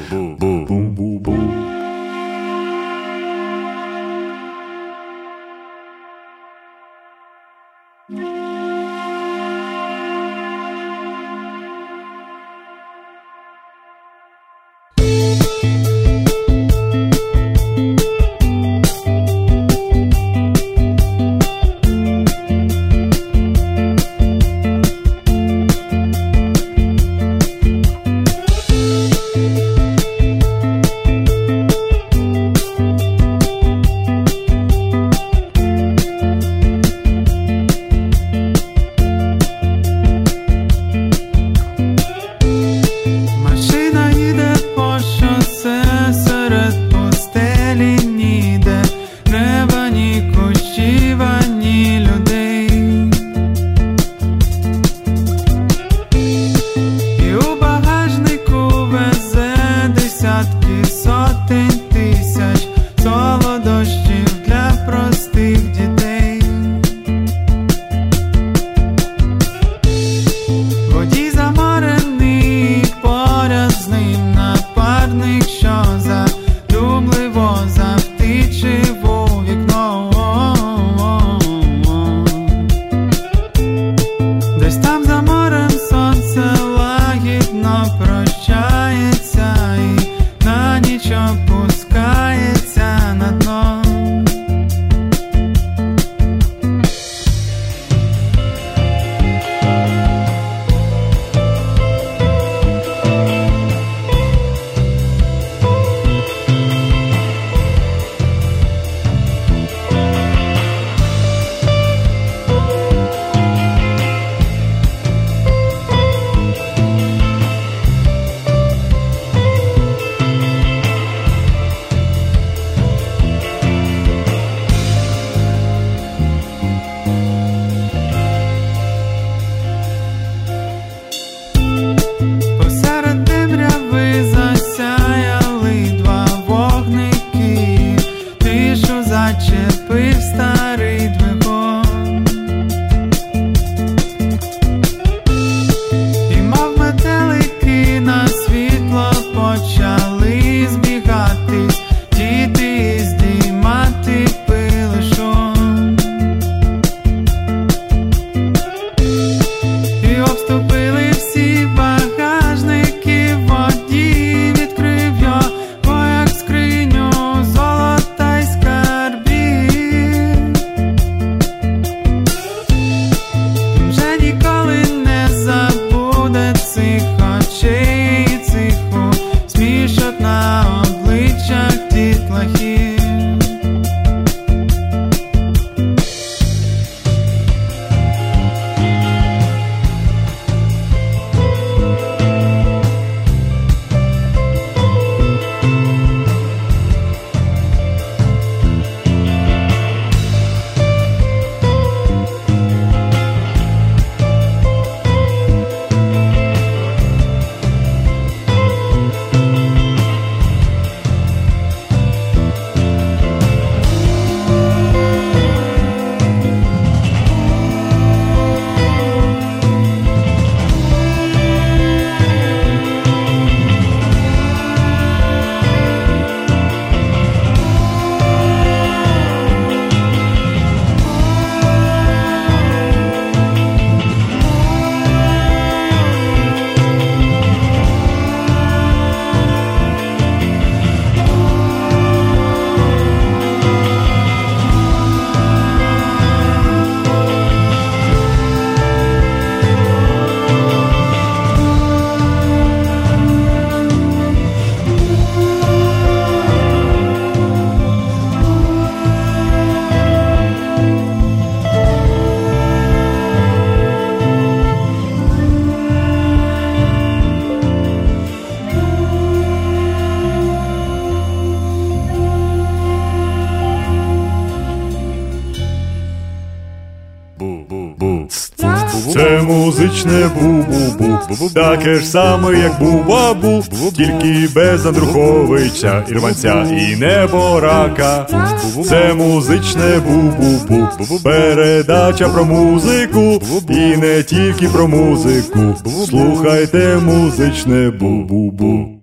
Бу-бу-бу. Це музичне бу-бу-бу. Таке ж саме, як бу-ба-бу, тільки без Андруховича, Ірванця і Неборака. Це музичне бу-бу-бу. Передача про музику і не тільки про музику. Слухайте музичне бу-бу-бу.